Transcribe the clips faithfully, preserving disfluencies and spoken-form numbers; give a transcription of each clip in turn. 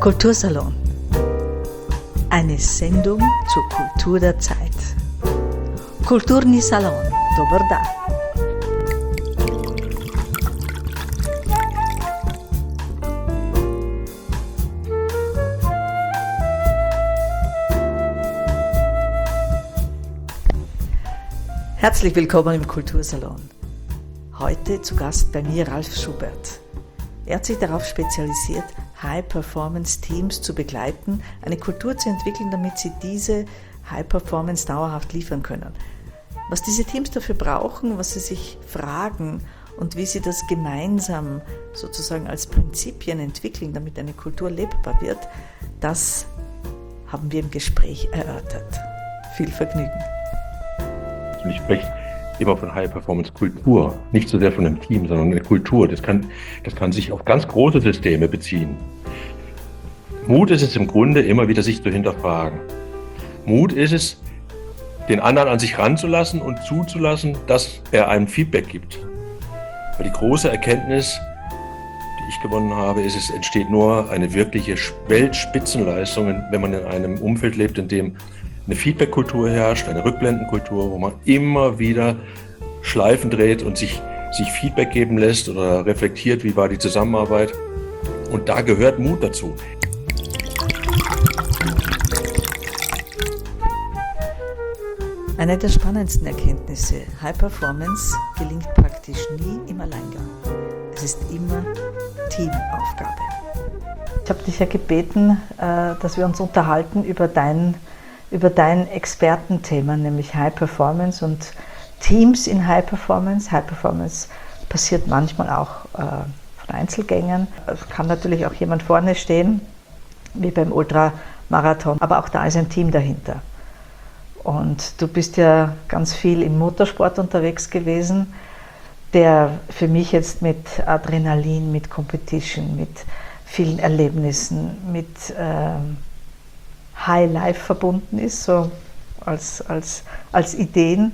Kultursalon. Eine Sendung zur Kultur der Zeit. Kulturni salon, dober dan. Herzlich willkommen im Kultursalon. Heute zu Gast bei mir Ralf Schubert. Er hat sich darauf spezialisiert, High-Performance-Teams zu begleiten, eine Kultur zu entwickeln, damit sie diese High-Performance dauerhaft liefern können. Was diese Teams dafür brauchen, was sie sich fragen und wie sie das gemeinsam sozusagen als Prinzipien entwickeln, damit eine Kultur lebbar wird, das haben wir im Gespräch erörtert. Viel Vergnügen. Ich spreche immer von High-Performance-Kultur, nicht so sehr von einem Team, sondern eine Kultur. Das kann, das kann sich auf ganz große Systeme beziehen. Mut ist es im Grunde, immer wieder sich zu hinterfragen. Mut ist es, den anderen an sich ranzulassen und zuzulassen, dass er einem Feedback gibt. Weil die große Erkenntnis, die ich gewonnen habe, ist, es entsteht nur eine wirkliche Weltspitzenleistung, wenn man in einem Umfeld lebt, in dem eine Feedback-Kultur herrscht, eine Rückblendenkultur, wo man immer wieder Schleifen dreht und sich, sich Feedback geben lässt oder reflektiert, wie war die Zusammenarbeit. Und da gehört Mut dazu. Eine der spannendsten Erkenntnisse: High Performance gelingt praktisch nie im Alleingang. Es ist immer Teamaufgabe. Ich habe dich ja gebeten, dass wir uns unterhalten über dein über dein Expertenthema, nämlich High Performance und Teams in High Performance. High Performance passiert manchmal auch äh, von Einzelgängern. Es kann natürlich auch jemand vorne stehen, wie beim Ultramarathon, aber auch da ist ein Team dahinter. Und du bist ja ganz viel im Motorsport unterwegs gewesen, der für mich jetzt mit Adrenalin, mit Competition, mit vielen Erlebnissen, mit äh, High Life verbunden ist, so als, als, als Ideen.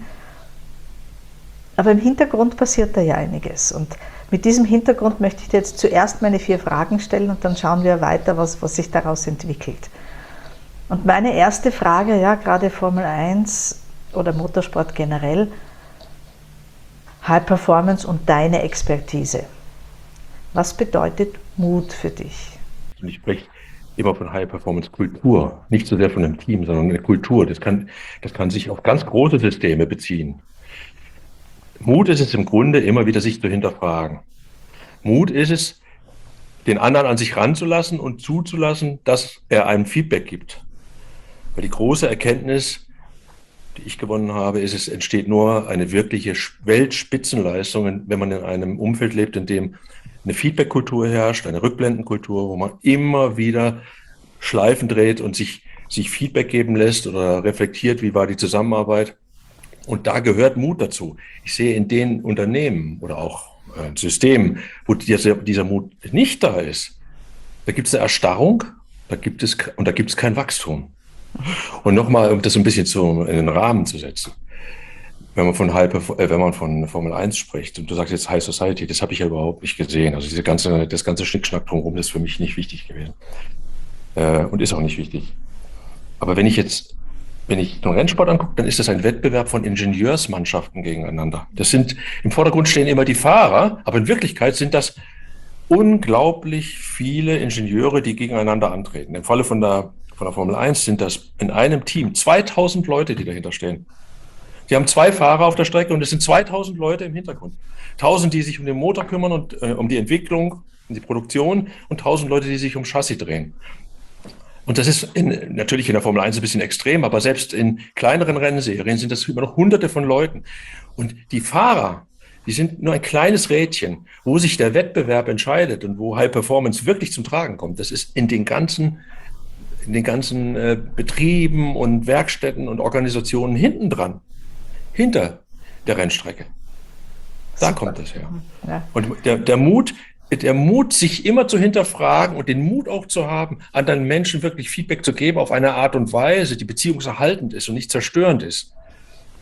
Aber im Hintergrund passiert da ja einiges. Und mit diesem Hintergrund möchte ich dir jetzt zuerst meine vier Fragen stellen und dann schauen wir weiter, was, was sich daraus entwickelt. Und meine erste Frage, ja, gerade Formel eins oder Motorsport generell, High Performance und deine Expertise. Was bedeutet Mut für dich? Ich spreche immer von High-Performance-Kultur, nicht so sehr von einem Team, sondern eine Kultur. Das kann, das kann sich auf ganz große Systeme beziehen. Mut ist es im Grunde, immer wieder sich zu hinterfragen. Mut ist es, den anderen an sich ranzulassen und zuzulassen, dass er einem Feedback gibt. Weil die große Erkenntnis, die ich gewonnen habe, ist, es entsteht nur eine wirkliche Weltspitzenleistung, wenn man in einem Umfeld lebt, in dem eine Feedback-Kultur herrscht, eine Rückblendenkultur, wo man immer wieder Schleifen dreht und sich, sich Feedback geben lässt oder reflektiert, wie war die Zusammenarbeit. Und da gehört Mut dazu. Ich sehe in den Unternehmen oder auch äh, Systemen, wo dieser, dieser Mut nicht da ist, da gibt es eine Erstarrung, da gibt es, und da gibt es kein Wachstum. Und nochmal, um das ein bisschen zu, in den Rahmen zu setzen. Wenn man von High, äh, wenn man von Formel eins spricht und du sagst jetzt High Society, das habe ich ja überhaupt nicht gesehen. Also diese ganze, das ganze Schnickschnack drumherum ist für mich nicht wichtig gewesen. Äh, und ist auch nicht wichtig. Aber wenn ich jetzt, wenn ich den Rennsport angucke, dann ist das ein Wettbewerb von Ingenieursmannschaften gegeneinander. Das sind, im Vordergrund stehen immer die Fahrer, aber in Wirklichkeit sind das unglaublich viele Ingenieure, die gegeneinander antreten. Im Falle von der, von der Formel eins sind das in einem Team zweitausend Leute, die dahinter stehen. Die haben zwei Fahrer auf der Strecke und es sind zweitausend Leute im Hintergrund. tausend, die sich um den Motor kümmern und äh, um die Entwicklung und die Produktion und tausend Leute, die sich um Chassis drehen. Und das ist in, natürlich in der Formel eins ein bisschen extrem, aber selbst in kleineren Rennserien sind das immer noch hunderte von Leuten. Und die Fahrer, die sind nur ein kleines Rädchen, wo sich der Wettbewerb entscheidet und wo High Performance wirklich zum Tragen kommt. Das ist in den ganzen, in den ganzen äh, Betrieben und Werkstätten und Organisationen hinten dran. Hinter der Rennstrecke. Da Super. Kommt das her. Ja. Und der, der Mut, der Mut, sich immer zu hinterfragen und den Mut auch zu haben, anderen Menschen wirklich Feedback zu geben auf eine Art und Weise, die beziehungserhaltend ist und nicht zerstörend ist.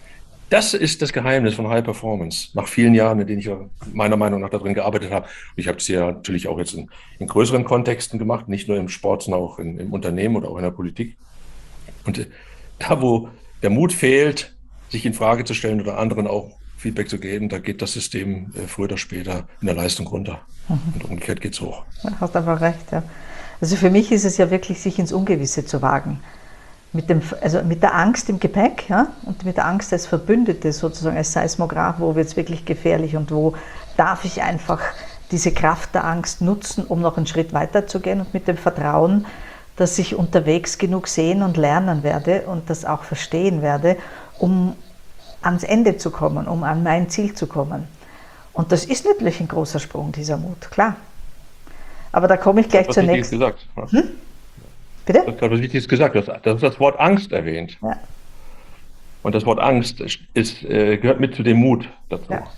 Das ist das Geheimnis von High Performance. Nach vielen Jahren, in denen ich meiner Meinung nach darin gearbeitet habe. Und ich habe es ja natürlich auch jetzt in, in größeren Kontexten gemacht, nicht nur im Sport, sondern auch in, im Unternehmen oder auch in der Politik. Und äh, da, wo der Mut fehlt, sich in Frage zu stellen oder anderen auch Feedback zu geben, da geht das System äh, früher oder später in der Leistung runter. Und umgekehrt geht es hoch. Du hast einfach recht, ja. Also für mich ist es ja wirklich, sich ins Ungewisse zu wagen. Mit, dem, also mit der Angst im Gepäck, ja, und mit der Angst als Verbündete, sozusagen als Seismograph, wo wird es wirklich gefährlich und wo darf ich einfach diese Kraft der Angst nutzen, um noch einen Schritt weiter zu gehen, und mit dem Vertrauen, dass ich unterwegs genug sehen und lernen werde und das auch verstehen werde, um ans Ende zu kommen, um an mein Ziel zu kommen. Und das ist natürlich ein großer Sprung, dieser Mut, klar. Aber da komme ich gleich zur nächsten. Gesagt, ja. Hm? Bitte? Du hast gerade was Wichtiges gesagt. Du hast das Wort Angst erwähnt. Ja. Und das Wort Angst ist, äh, gehört mit zu dem Mut dazu. Ja.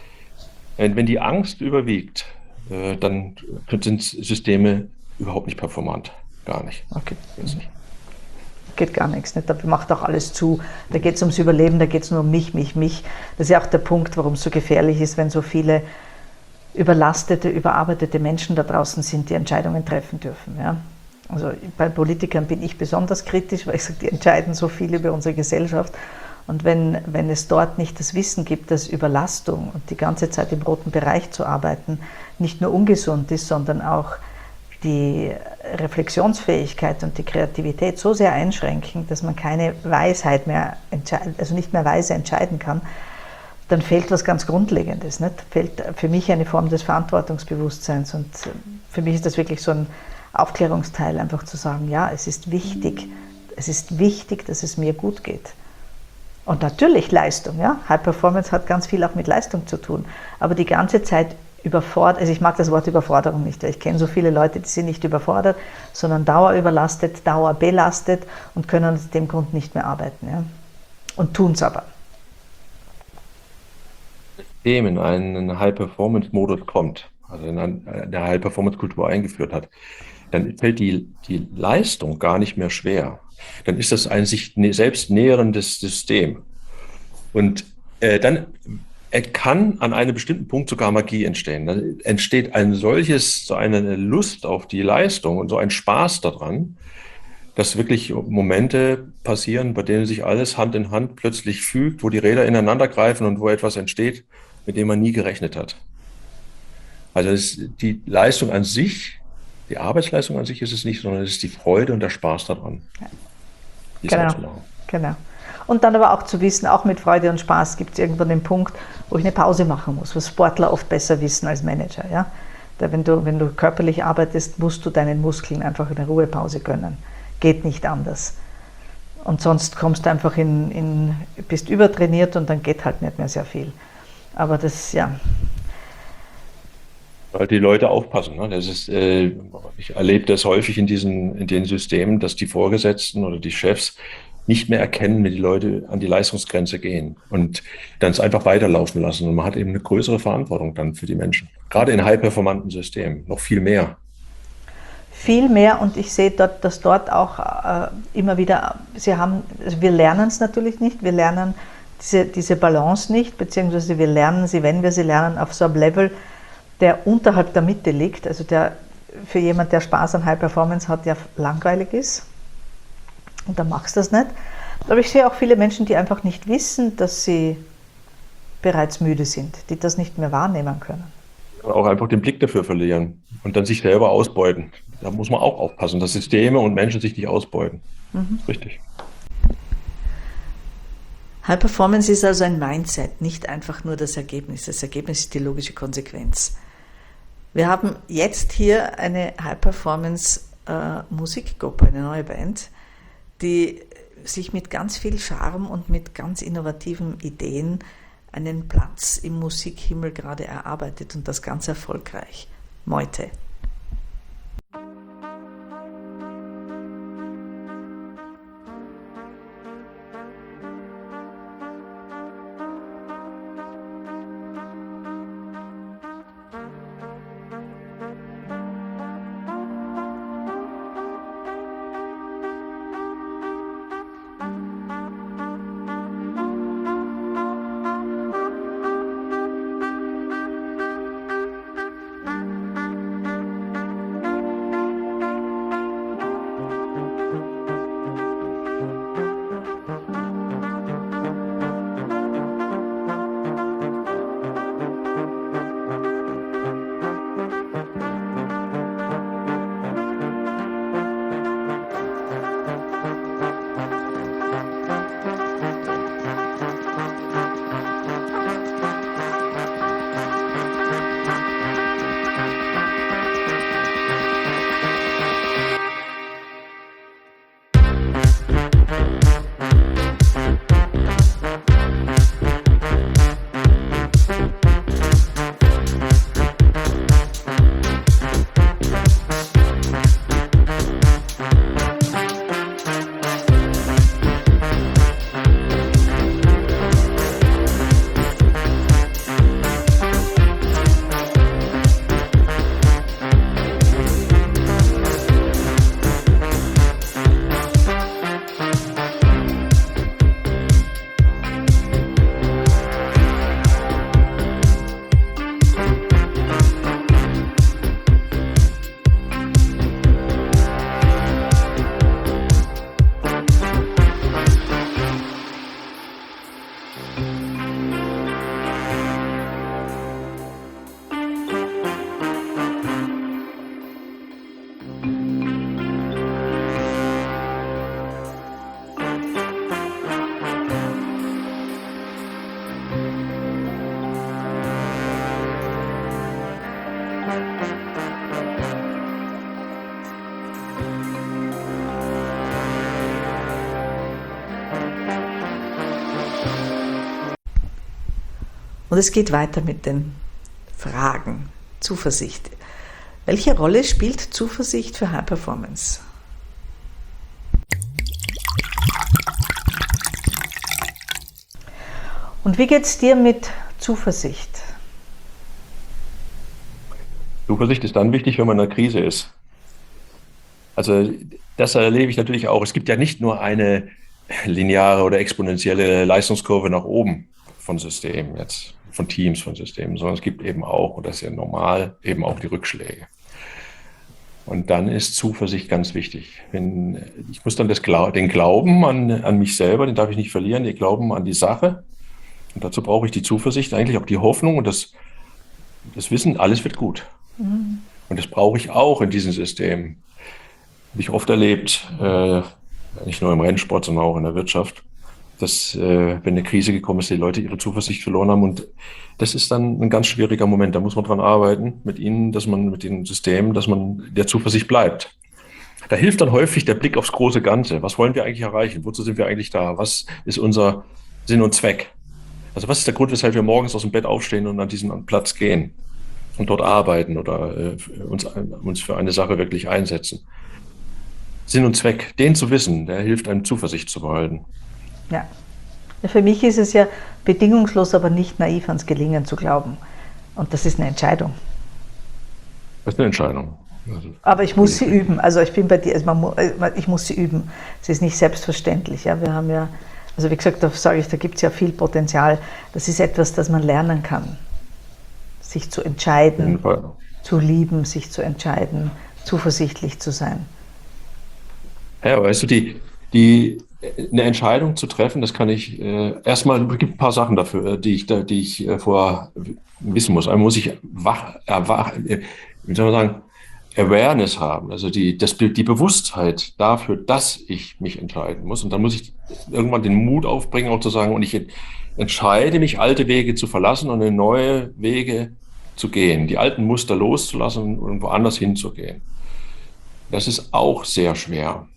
Wenn die Angst überwiegt, äh, dann sind Systeme überhaupt nicht performant. Gar nicht. Okay. Nicht. Geht gar nichts. Nicht? Da macht auch alles zu. Da geht es ums Überleben, da geht es nur um mich, mich, mich. Das ist ja auch der Punkt, warum es so gefährlich ist, wenn so viele überlastete, überarbeitete Menschen da draußen sind, die Entscheidungen treffen dürfen. Ja? Also bei Politikern bin ich besonders kritisch, weil ich sage, die entscheiden so viel über unsere Gesellschaft. Und wenn, wenn es dort nicht das Wissen gibt, dass Überlastung und die ganze Zeit im roten Bereich zu arbeiten nicht nur ungesund ist, sondern auch die Reflexionsfähigkeit und die Kreativität so sehr einschränken, dass man keine Weisheit mehr, also nicht mehr weise entscheiden kann, dann fehlt was ganz Grundlegendes. Nicht? Fehlt für mich eine Form des Verantwortungsbewusstseins. Und für mich ist das wirklich so ein Aufklärungsteil, einfach zu sagen, ja, es ist wichtig, es ist wichtig, dass es mir gut geht. Und natürlich Leistung, ja. High Performance hat ganz viel auch mit Leistung zu tun. Aber die ganze Zeit überfordert, also ich mag das Wort Überforderung nicht, weil ich kenne so viele Leute, die sind nicht überfordert, sondern dauerüberlastet, dauerbelastet und können aus dem Grund nicht mehr arbeiten. Ja. Und tun es aber. Wenn in einen High-Performance-Modus kommt, also in eine High-Performance-Kultur eingeführt hat, dann fällt die, die Leistung gar nicht mehr schwer. Dann ist das ein sich selbst nährendes System. Und äh, dann kann an einem bestimmten Punkt sogar Magie entstehen. Dann entsteht ein solches, so eine Lust auf die Leistung und so ein Spaß daran, dass wirklich Momente passieren, bei denen sich alles Hand in Hand plötzlich fügt, wo die Räder ineinander greifen und wo etwas entsteht, mit dem man nie gerechnet hat. Also es, die Leistung an sich, die Arbeitsleistung an sich ist es nicht, sondern es ist die Freude und der Spaß daran. Ja. Genau, genau. Und dann aber auch zu wissen, auch mit Freude und Spaß gibt es irgendwann den Punkt, wo ich eine Pause machen muss, was Sportler oft besser wissen als Manager. Ja? Da, wenn, du, wenn du körperlich arbeitest, musst du deinen Muskeln einfach eine Ruhepause gönnen. Geht nicht anders. Und sonst kommst du einfach in, in, bist übertrainiert und dann geht halt nicht mehr sehr viel. Aber das, ja. Weil die Leute aufpassen. Ne? Das ist, äh, ich erlebe das häufig in diesen, in den Systemen, dass die Vorgesetzten oder die Chefs nicht mehr erkennen, wenn die Leute an die Leistungsgrenze gehen und dann es einfach weiterlaufen lassen. Und man hat eben eine größere Verantwortung dann für die Menschen. Gerade in high-performanten Systemen noch viel mehr. Viel mehr, und ich sehe dort, dass dort auch äh, immer wieder, sie haben, also wir lernen es natürlich nicht, wir lernen diese, diese Balance nicht, beziehungsweise wir lernen sie, wenn wir sie lernen, auf so einem Level, der unterhalb der Mitte liegt, also der für jemand, der Spaß an High Performance hat, ja langweilig ist. Und dann machst du das nicht. Aber ich sehe auch viele Menschen, die einfach nicht wissen, dass sie bereits müde sind, die das nicht mehr wahrnehmen können. Auch einfach den Blick dafür verlieren und dann sich selber ausbeuten. Da muss man auch aufpassen, dass Systeme und Menschen sich nicht ausbeuten. Mhm. Richtig. High Performance ist also ein Mindset, nicht einfach nur das Ergebnis. Das Ergebnis ist die logische Konsequenz. Wir haben jetzt hier eine High Performance äh, Musikgruppe, eine neue Band, die sich mit ganz viel Charme und mit ganz innovativen Ideen einen Platz im Musikhimmel gerade erarbeitet, und das ganz erfolgreich. Meute. Und es geht weiter mit den Fragen. Zuversicht. Welche Rolle spielt Zuversicht für High Performance? Und wie geht es dir mit Zuversicht? Zuversicht ist dann wichtig, wenn man in einer Krise ist. Also das erlebe ich natürlich auch. Es gibt ja nicht nur eine lineare oder exponentielle Leistungskurve nach oben von Systemen jetzt, von Teams, von Systemen, sondern es gibt eben auch, und das ist ja normal, eben auch die Rückschläge. Und dann ist Zuversicht ganz wichtig. Wenn, ich muss dann das, den Glauben an, an mich selber, den darf ich nicht verlieren, den Glauben an die Sache. Und dazu brauche ich die Zuversicht, eigentlich auch die Hoffnung und das, das Wissen, alles wird gut. Mhm. Und das brauche ich auch in diesem System. Habe ich oft erlebt, äh, nicht nur im Rennsport, sondern auch in der Wirtschaft, dass, äh, wenn eine Krise gekommen ist, die Leute ihre Zuversicht verloren haben. Und das ist dann ein ganz schwieriger Moment. Da muss man dran arbeiten mit ihnen, dass man mit den Systemen, dass man der Zuversicht bleibt. Da hilft dann häufig der Blick aufs große Ganze. Was wollen wir eigentlich erreichen? Wozu sind wir eigentlich da? Was ist unser Sinn und Zweck? Also was ist der Grund, weshalb wir morgens aus dem Bett aufstehen und an diesen Platz gehen und dort arbeiten oder äh, uns, uns für eine Sache wirklich einsetzen? Sinn und Zweck, den zu wissen, der hilft einem Zuversicht zu behalten. Ja. Für mich ist es ja bedingungslos, aber nicht naiv ans Gelingen zu glauben. Und das ist eine Entscheidung. Das ist eine Entscheidung. Also, aber ich muss sie üben. Also ich bin bei dir, also man, ich muss sie üben. Es ist nicht selbstverständlich. Ja. Wir haben ja, also wie gesagt, da sage ich, da gibt es ja viel Potenzial. Das ist etwas, das man lernen kann. Sich zu entscheiden, zu lieben, sich zu entscheiden, zuversichtlich zu sein. Ja, weißt du, die, die, eine Entscheidung zu treffen, das kann ich, äh, erstmal, es gibt ein paar Sachen dafür, die ich, die ich äh, vorher wissen muss. Einmal muss ich wach, erwach, wie soll man sagen, Awareness haben, also die, das, die Bewusstheit dafür, dass ich mich entscheiden muss. Und dann muss ich irgendwann den Mut aufbringen, auch zu sagen, und ich entscheide mich, alte Wege zu verlassen und in neue Wege zu gehen, die alten Muster loszulassen und woanders hinzugehen. Das ist auch sehr schwer.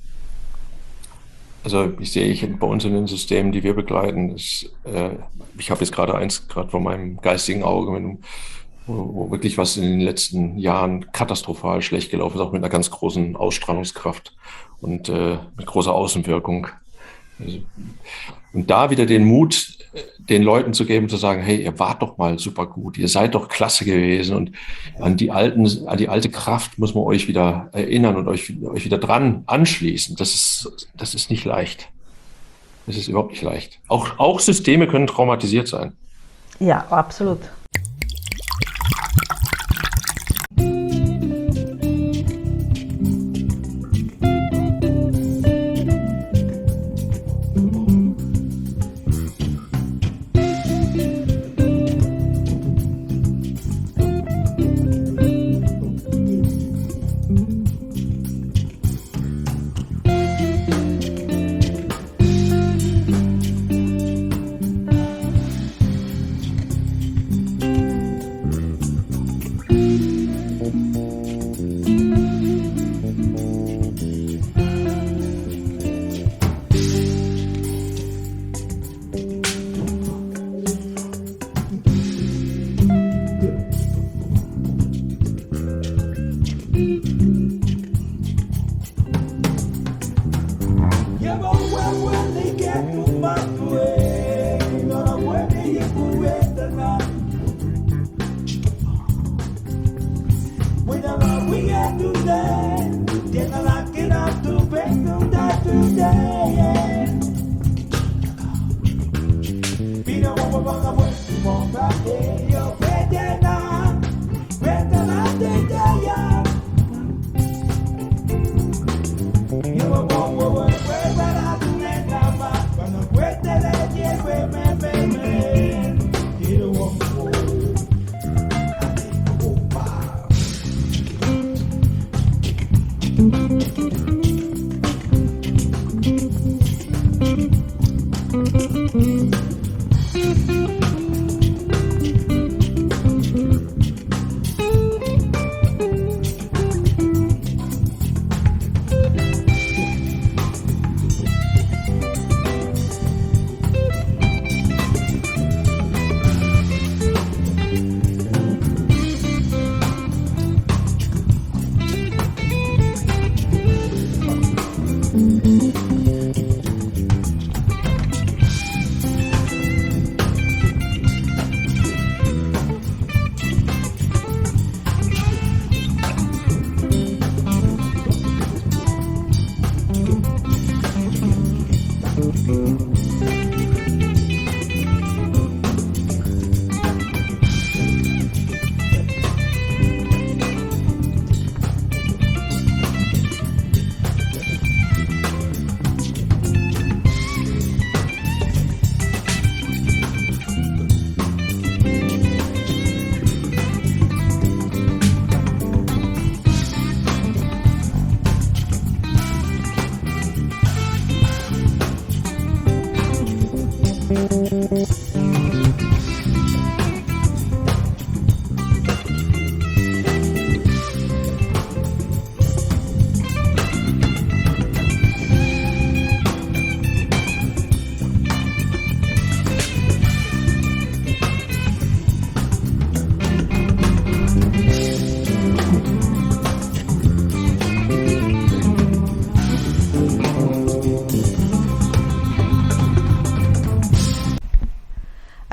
Also ich sehe ich bei uns in den Systemen, die wir begleiten, ist, äh, ich habe jetzt gerade eins gerade vor meinem geistigen Auge, mit, wo, wo wirklich was in den letzten Jahren katastrophal schlecht gelaufen ist, auch mit einer ganz großen Ausstrahlungskraft und äh, mit großer Außenwirkung. Also, und da wieder den Mut, den Leuten zu geben, zu sagen, hey, ihr wart doch mal super gut, ihr seid doch klasse gewesen und an die alten, an die alte Kraft muss man euch wieder erinnern und euch, euch wieder dran anschließen. Das ist, das ist nicht leicht. Das ist überhaupt nicht leicht. Auch, auch Systeme können traumatisiert sein. Ja, absolut.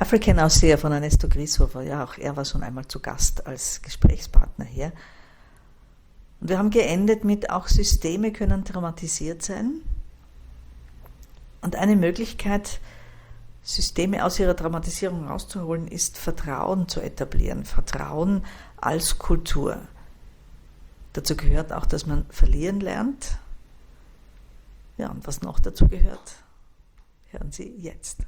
African Ausseher von Ernesto Grishofer, ja, auch er war schon einmal zu Gast als Gesprächspartner hier. Und wir haben geendet mit, auch Systeme können traumatisiert sein. Und eine Möglichkeit, Systeme aus ihrer Traumatisierung rauszuholen, ist Vertrauen zu etablieren. Vertrauen als Kultur. Dazu gehört auch, dass man verlieren lernt. Ja, und was noch dazu gehört, hören Sie jetzt.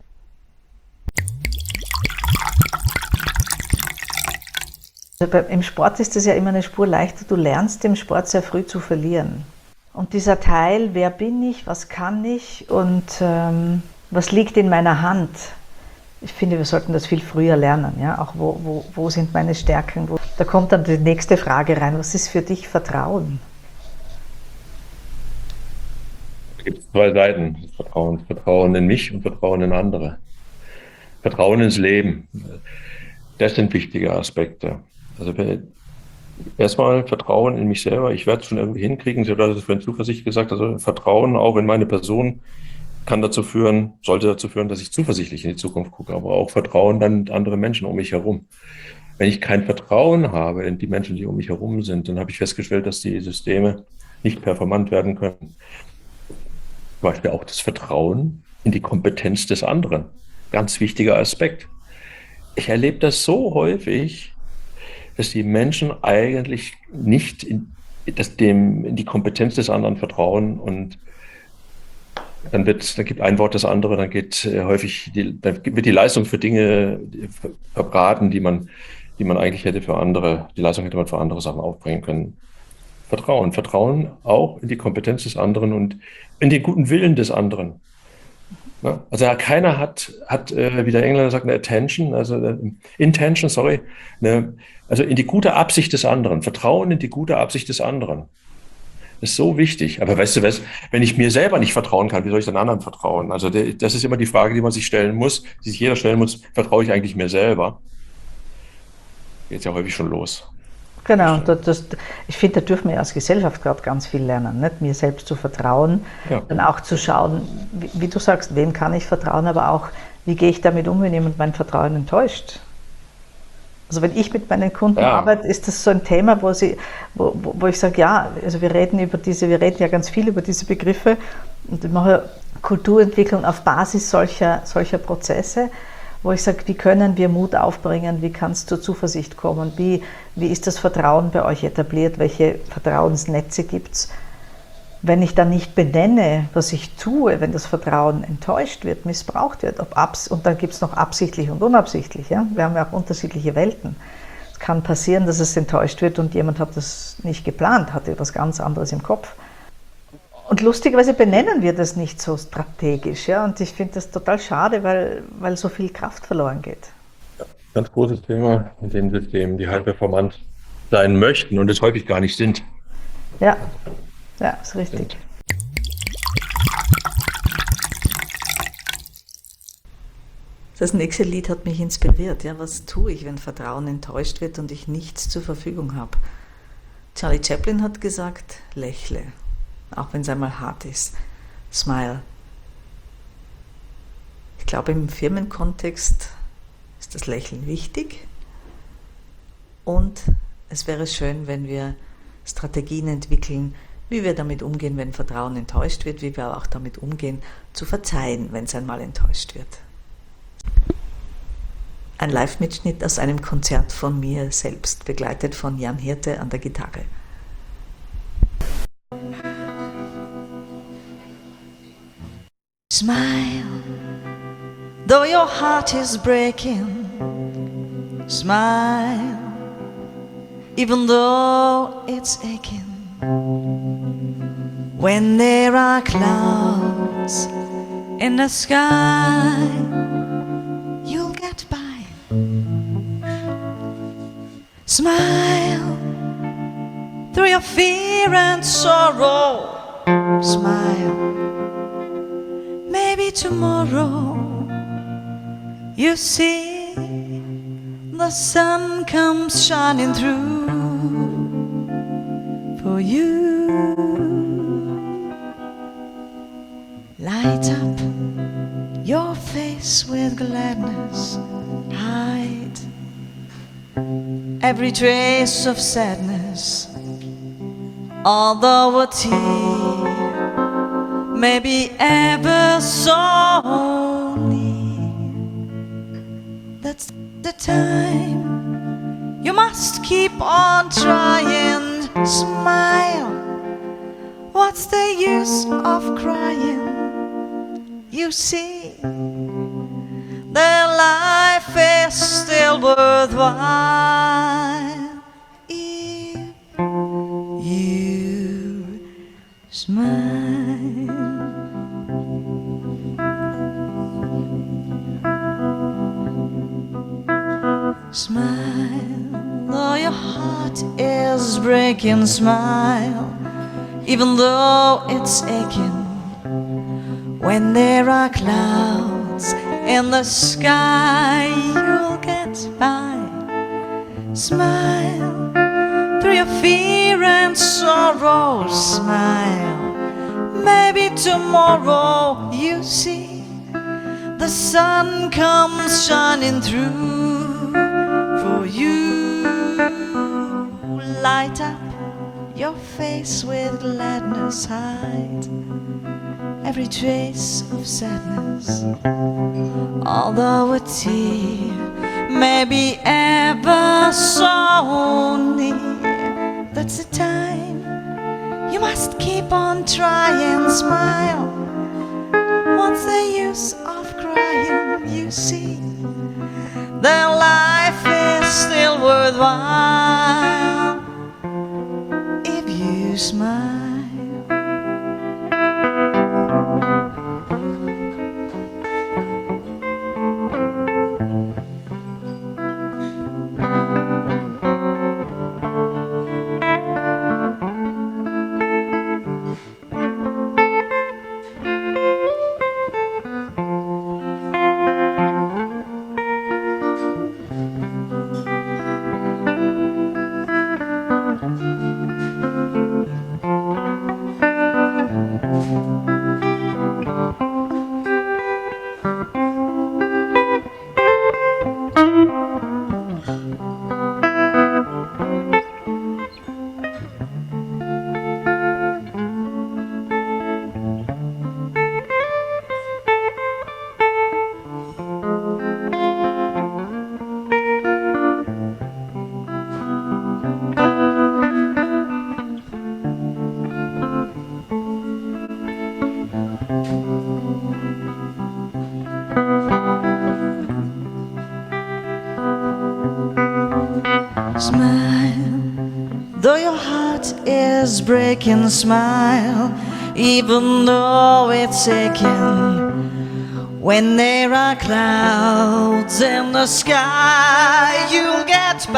Also im Sport ist es ja immer eine Spur leichter. Du lernst im Sport sehr früh zu verlieren. Und dieser Teil, wer bin ich, was kann ich und ähm, was liegt in meiner Hand? Ich finde, wir sollten das viel früher lernen. Ja? Auch wo, wo, wo sind meine Stärken? Wo, da kommt dann die nächste Frage rein. Was ist für dich Vertrauen? Es gibt zwei Seiten des Vertrauens. Vertrauen in mich und Vertrauen in andere. Vertrauen ins Leben. Das sind wichtige Aspekte. Also erstmal Vertrauen in mich selber. Ich werde es schon irgendwie hinkriegen. Sie hat das für Zuversicht gesagt. Also Vertrauen auch in meine Person kann dazu führen, sollte dazu führen, dass ich zuversichtlich in die Zukunft gucke. Aber auch Vertrauen dann in andere Menschen um mich herum. Wenn ich kein Vertrauen habe in die Menschen, die um mich herum sind, dann habe ich festgestellt, dass die Systeme nicht performant werden können. Zum Beispiel auch das Vertrauen in die Kompetenz des anderen. Ganz wichtiger Aspekt. Ich erlebe das so häufig, dass die Menschen eigentlich nicht in, dass dem, in die Kompetenz des anderen vertrauen und dann wird, dann gibt ein Wort das andere, dann geht äh, häufig, die, dann wird die Leistung für Dinge verbraten, die man, die man eigentlich hätte für andere, die Leistung hätte man für andere Sachen aufbringen können. Vertrauen, Vertrauen auch in die Kompetenz des anderen und in den guten Willen des anderen. Ja, also keiner hat, hat äh, wie der Engländer sagt, eine Attention, also äh, Intention, sorry, eine, also in die gute Absicht des anderen, Vertrauen in die gute Absicht des anderen. Das ist so wichtig. Aber weißt du was, wenn ich mir selber nicht vertrauen kann, wie soll ich den anderen vertrauen? Also der, das ist immer die Frage, die man sich stellen muss, die sich jeder stellen muss, vertraue ich eigentlich mir selber? Geht ja häufig schon los. Genau, das, das, ich finde, da dürfen wir als Gesellschaft gerade ganz viel lernen, nicht? Mir selbst zu vertrauen, ja. Dann auch zu schauen, wie, wie du sagst, wem kann ich vertrauen, aber auch, wie gehe ich damit um, wenn jemand mein Vertrauen enttäuscht. Also wenn ich mit meinen Kunden ja. arbeite, ist das so ein Thema, wo, sie, wo, wo, wo ich sage, ja, also wir reden über diese, wir reden ja ganz viel über diese Begriffe und ich mache Kulturentwicklung auf Basis solcher, solcher Prozesse, wo ich sage, wie können wir Mut aufbringen, wie kann es zur Zuversicht kommen, wie, wie ist das Vertrauen bei euch etabliert, welche Vertrauensnetze gibt es. Wenn ich dann nicht benenne, was ich tue, wenn das Vertrauen enttäuscht wird, missbraucht wird, ob abs und dann gibt es noch absichtlich und unabsichtlich. Ja? Wir haben ja auch unterschiedliche Welten. Es kann passieren, dass es enttäuscht wird und jemand hat das nicht geplant, hatte etwas ganz anderes im Kopf. Und lustigerweise benennen wir das nicht so strategisch. Ja? Und ich finde das total schade, weil, weil so viel Kraft verloren geht. Ja, ganz großes Thema in dem System, die high-performant sein möchten und es häufig gar nicht sind. Ja. Ja, ist richtig. Das nächste Lied hat mich inspiriert. Ja, was tue ich, wenn Vertrauen enttäuscht wird und ich nichts zur Verfügung habe? Charlie Chaplin hat gesagt, lächle, auch wenn es einmal hart ist. Smile. Ich glaube, im Firmenkontext ist das Lächeln wichtig und es wäre schön, wenn wir Strategien entwickeln, wie wir damit umgehen, wenn Vertrauen enttäuscht wird, wie wir auch damit umgehen, zu verzeihen, wenn es einmal enttäuscht wird. Ein Live-Mitschnitt aus einem Konzert von mir selbst, begleitet von Jan Hirte an der Gitarre. Smile, though your heart is breaking. Smile, even though it's aching. When there are clouds in the sky, you'll get by. Smile through your fear and sorrow. Smile, maybe tomorrow you see the sun comes shining through for you. Light up your face with gladness, hide every trace of sadness, although a tear may be ever so near. That's the time you must keep on trying. Smile, what's the use of crying? You see, their life is still worthwhile if you smile. Smile, though your heart is breaking. Smile, even though it's aching. When there are clouds in the sky, you'll get by. Smile through your fear and sorrow. Smile, maybe tomorrow you see the sun comes shining through for you. Light up your face with gladness, hide every trace of sadness, although a tear may be ever so near. That's the time you must keep on trying. Smile, what's the use of crying? You see, their life is still worthwhile if you smile. Smile, though your heart is breaking. Smile, even though it's aching. When there are clouds in the sky, you'll get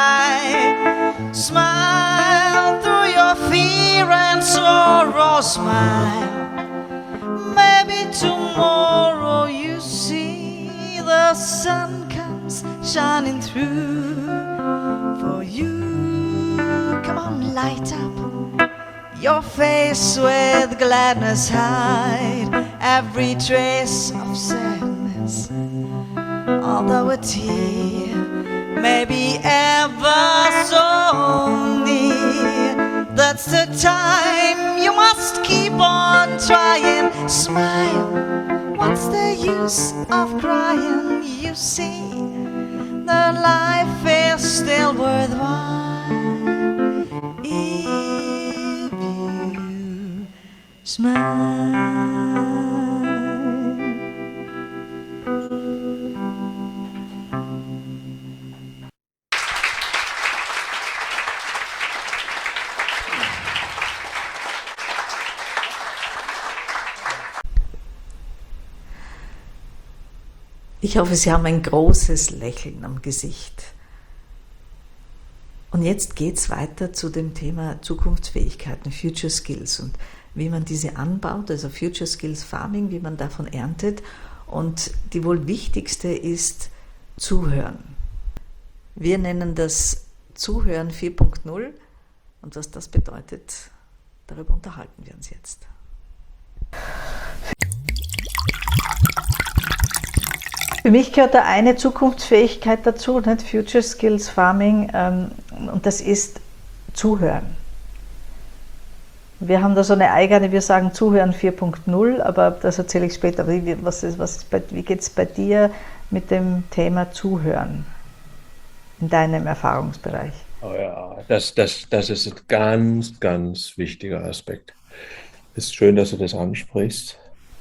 by. Smile through your fear and sorrow. Smile, maybe tomorrow you see the sun comes shining through for you. Come on, light up your face with gladness, hide every trace of sadness, although a tear may be ever so near. That's the time you must keep on trying. Smile, what's the use of crying? You see, the life is still worthwhile if you smile. Ich hoffe, Sie haben ein großes Lächeln am Gesicht. Und jetzt geht es weiter zu dem Thema Zukunftsfähigkeiten, Future Skills, und wie man diese anbaut, also Future Skills Farming, wie man davon erntet. Und die wohl wichtigste ist Zuhören. Wir nennen das Zuhören vier Punkt null, und was das bedeutet, darüber unterhalten wir uns jetzt. Für mich gehört da eine Zukunftsfähigkeit dazu, nicht? Future Skills Farming, ähm, und das ist Zuhören. Wir haben da so eine eigene, wir sagen Zuhören vier Punkt null, aber das erzähle ich später. Wie, was ist, was ist bei, wie geht es bei dir mit dem Thema Zuhören in deinem Erfahrungsbereich? Oh ja, das, das, das ist ein ganz, ganz wichtiger Aspekt. Ist schön, dass du das ansprichst.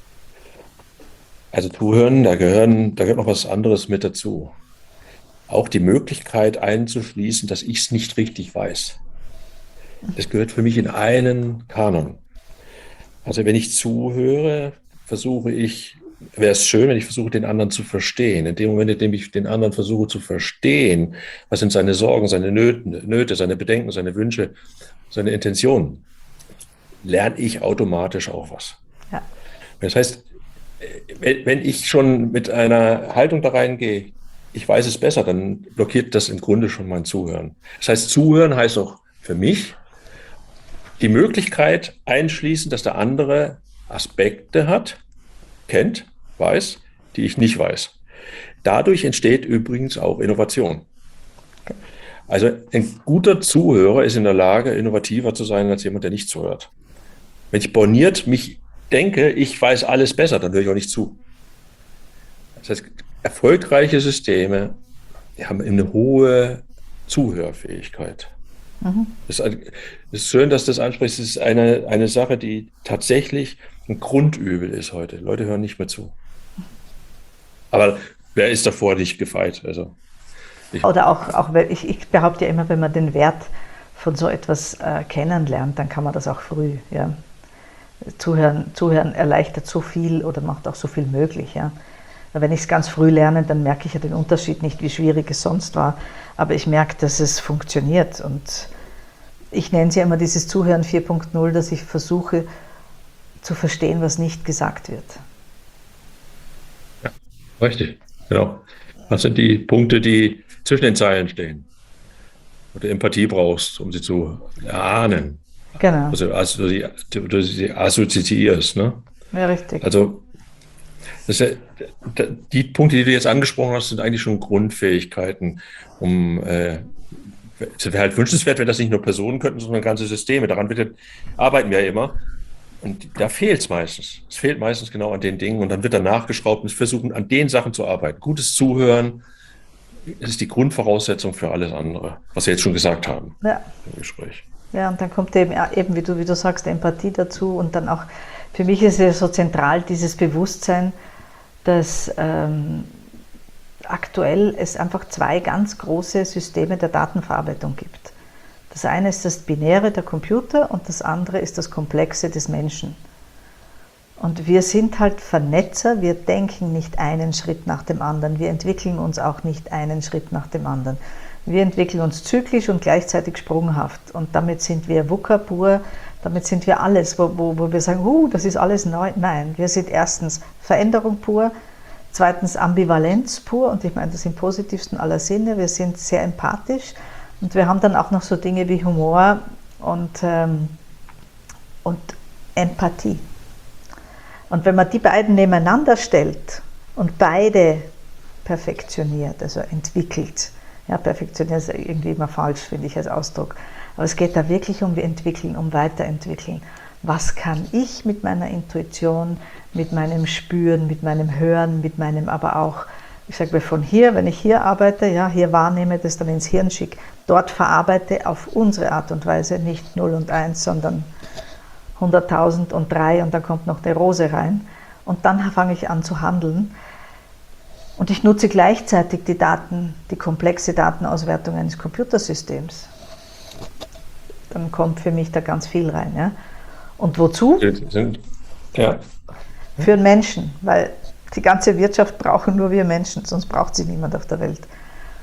Also Zuhören, da gehören, da gehört noch was anderes mit dazu. Auch die Möglichkeit einzuschließen, dass ich es nicht richtig weiß. Das gehört für mich in einen Kanon. Also wenn ich zuhöre, versuche ich, wäre es schön, wenn ich versuche, den anderen zu verstehen. In dem Moment, in dem ich den anderen versuche zu verstehen, was sind seine Sorgen, seine Nöte, seine Bedenken, seine Wünsche, seine Intentionen, lerne ich automatisch auch was. Ja. Das heißt, wenn ich schon mit einer Haltung da reingehe, ich weiß es besser, dann blockiert das im Grunde schon mein Zuhören. Das heißt, Zuhören heißt auch für mich, die Möglichkeit einschließen, dass der andere Aspekte hat, kennt, weiß, die ich nicht weiß. Dadurch entsteht übrigens auch Innovation. Also ein guter Zuhörer ist in der Lage, innovativer zu sein als jemand, der nicht zuhört. Wenn ich borniert mich denke, ich weiß alles besser, dann höre ich auch nicht zu. Das heißt, erfolgreiche Systeme haben eine hohe Zuhörfähigkeit. Mhm. Es ist schön, dass du das ansprichst. Es ist eine, eine Sache, die tatsächlich ein Grundübel ist heute. Leute hören nicht mehr zu. Aber wer ist davor nicht gefeit? Also, Oder auch, auch ich, ich behaupte ja immer, wenn man den Wert von so etwas äh, kennenlernt, dann kann man das auch früh. Ja. Zuhören, Zuhören erleichtert so viel oder macht auch so viel möglich. Ja. Wenn ich es ganz früh lerne, dann merke ich ja den Unterschied nicht, wie schwierig es sonst war. Aber ich merke, dass es funktioniert. Und ich nenne es ja immer dieses Zuhören vier Punkt null, dass ich versuche zu verstehen, was nicht gesagt wird. Ja, richtig, genau. Was sind die Punkte, die zwischen den Zeilen stehen? Wo du Empathie brauchst, um sie zu erahnen. Genau. Also, also die, du sie assoziierst, ne? Ja, richtig. Also das ist ja, die Punkte, die du jetzt angesprochen hast, sind eigentlich schon Grundfähigkeiten, um äh, es wäre halt wünschenswert, wenn das nicht nur Personen könnten, sondern ganze Systeme. Daran wird, arbeiten wir ja immer. Und da fehlt es meistens. Es fehlt meistens genau an den Dingen und dann wird dann nachgeschraubt und versuchen, an den Sachen zu arbeiten. Gutes Zuhören ist die Grundvoraussetzung für alles andere, was wir jetzt schon gesagt haben, ja. Im Gespräch. Ja, und dann kommt eben, eben wie, du, wie du sagst, Empathie dazu und dann auch, für mich ist es so zentral dieses Bewusstsein, dass ähm, aktuell es einfach zwei ganz große Systeme der Datenverarbeitung gibt. Das eine ist das Binäre, der Computer, und das andere ist das Komplexe des Menschen. Und wir sind halt Vernetzer, wir denken nicht einen Schritt nach dem anderen, wir entwickeln uns auch nicht einen Schritt nach dem anderen. Wir entwickeln uns zyklisch und gleichzeitig sprunghaft und damit sind wir VUCA pur, damit sind wir alles, wo, wo, wo wir sagen, uh, das ist alles neu. Nein, wir sind erstens Veränderung pur, zweitens Ambivalenz pur und ich meine das im positivsten aller Sinne, wir sind sehr empathisch und wir haben dann auch noch so Dinge wie Humor und, ähm, und Empathie. Und wenn man die beiden nebeneinander stellt und beide perfektioniert, also entwickelt, ja, perfektioniert ist irgendwie immer falsch, finde ich als Ausdruck, aber es geht da wirklich um Entwickeln, um Weiterentwickeln. Was kann ich mit meiner Intuition, mit meinem Spüren, mit meinem Hören, mit meinem aber auch, ich sage mir von hier, wenn ich hier arbeite, ja, hier wahrnehme, das dann ins Hirn schicke, dort verarbeite auf unsere Art und Weise, nicht null und eins, sondern hunderttausend und drei und dann kommt noch eine Rose rein und dann fange ich an zu handeln und ich nutze gleichzeitig die Daten, die komplexe Datenauswertung eines Computersystems. Dann kommt für mich da ganz viel rein. Ja? Und wozu? Ja. Für den Menschen, weil die ganze Wirtschaft brauchen nur wir Menschen, sonst braucht sie niemand auf der Welt.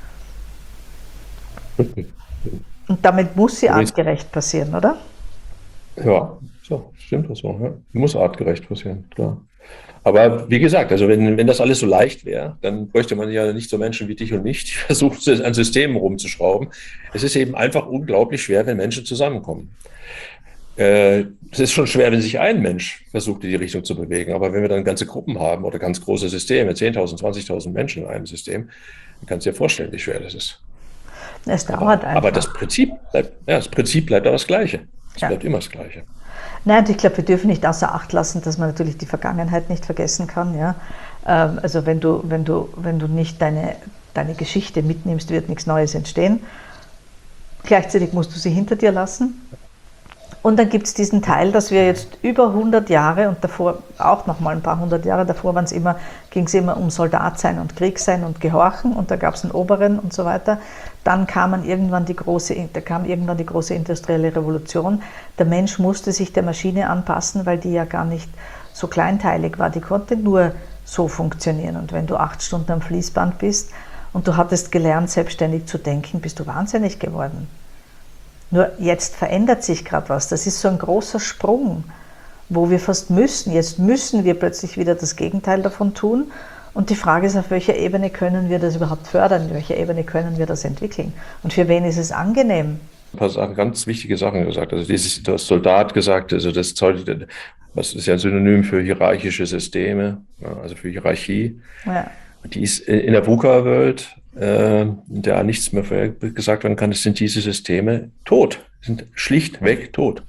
Und damit muss sie artgerecht passieren, oder? Ja, so, stimmt das so. Ja. Muss artgerecht passieren, klar. Aber wie gesagt, also wenn, wenn das alles so leicht wäre, dann bräuchte man ja nicht so Menschen wie dich und mich, die versuchen, an Systemen rumzuschrauben. Es ist eben einfach unglaublich schwer, wenn Menschen zusammenkommen. äh, es ist schon schwer, wenn sich ein Mensch versucht, in die Richtung zu bewegen. Aber wenn wir dann ganze Gruppen haben oder ganz große Systeme, zehntausend, zwanzigtausend Menschen in einem System, dann kannst du dir vorstellen, wie schwer das ist. Es dauert Aber, einfach. aber das Prinzip bleibt, ja, das Prinzip bleibt aber das Gleiche. Es Ja. bleibt immer das Gleiche. Nein, und ich glaube, wir dürfen nicht außer Acht lassen, dass man natürlich die Vergangenheit nicht vergessen kann. Ja? Ähm, also wenn du, wenn du, wenn du nicht deine, deine Geschichte mitnimmst, wird nichts Neues entstehen. Gleichzeitig musst du sie hinter dir lassen. Und dann gibt es diesen Teil, dass wir jetzt über hundert Jahre und davor auch noch mal ein paar hundert Jahre, davor waren es immer, ging es immer um Soldat sein und Krieg sein und Gehorchen und da gab es einen Oberen und so weiter. Dann kam irgendwann die große, da kam irgendwann die große industrielle Revolution. Der Mensch musste sich der Maschine anpassen, weil die ja gar nicht so kleinteilig war. Die konnte nur so funktionieren. Und wenn du acht Stunden am Fließband bist und du hattest gelernt, selbstständig zu denken, bist du wahnsinnig geworden. Nur jetzt verändert sich gerade was. Das ist so ein großer Sprung, wo wir fast müssen. Jetzt müssen wir plötzlich wieder das Gegenteil davon tun. Und die Frage ist, auf welcher Ebene können wir das überhaupt fördern? In welcher Ebene können wir das entwickeln? Und für wen ist es angenehm? Ein paar Sachen, ganz wichtige Sachen gesagt. Also dieses, du hast Soldat gesagt, also das was ist ja ein Synonym für hierarchische Systeme, also für Hierarchie. Ja. Die ist in der VUCA-Welt, äh, in der nichts mehr gesagt werden kann, sind diese Systeme tot, sind schlichtweg tot.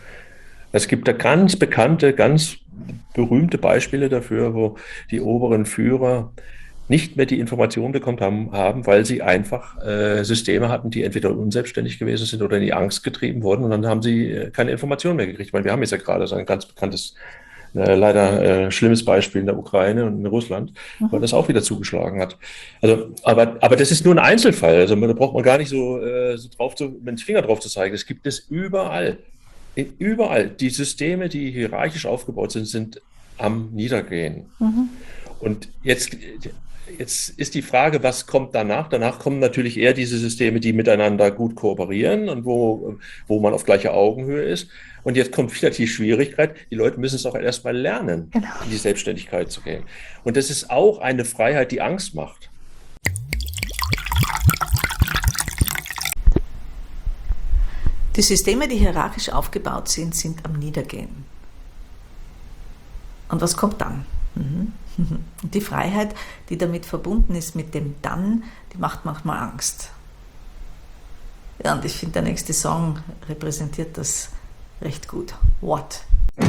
Es gibt da ganz bekannte, ganz berühmte Beispiele dafür, wo die oberen Führer nicht mehr die Informationen bekommen haben, haben weil sie einfach äh, Systeme hatten, die entweder unselbstständig gewesen sind oder in die Angst getrieben wurden und dann haben sie äh, keine Informationen mehr gekriegt. Weil wir haben jetzt ja gerade so ein ganz bekanntes, äh, leider äh, schlimmes Beispiel in der Ukraine und in Russland, mhm. weil das auch wieder zugeschlagen hat. Also, aber, aber das ist nur ein Einzelfall. Also da braucht man gar nicht so, äh, so drauf zu, mit dem Finger drauf zu zeigen. Das gibt es überall. Überall. Die Systeme, die hierarchisch aufgebaut sind, sind am Niedergehen. Mhm. Und jetzt, jetzt ist die Frage, was kommt danach? Danach kommen natürlich eher diese Systeme, die miteinander gut kooperieren und wo, wo man auf gleicher Augenhöhe ist. Und jetzt kommt wieder die Schwierigkeit, die Leute müssen es auch erstmal lernen, genau. in die Selbstständigkeit zu gehen. Und das ist auch eine Freiheit, die Angst macht. Die Systeme, die hierarchisch aufgebaut sind, sind am Niedergehen. Und was kommt dann? Mhm. Und die Freiheit, die damit verbunden ist, mit dem Dann, die macht manchmal Angst. Ja, und ich finde, der nächste Song repräsentiert das recht gut. What?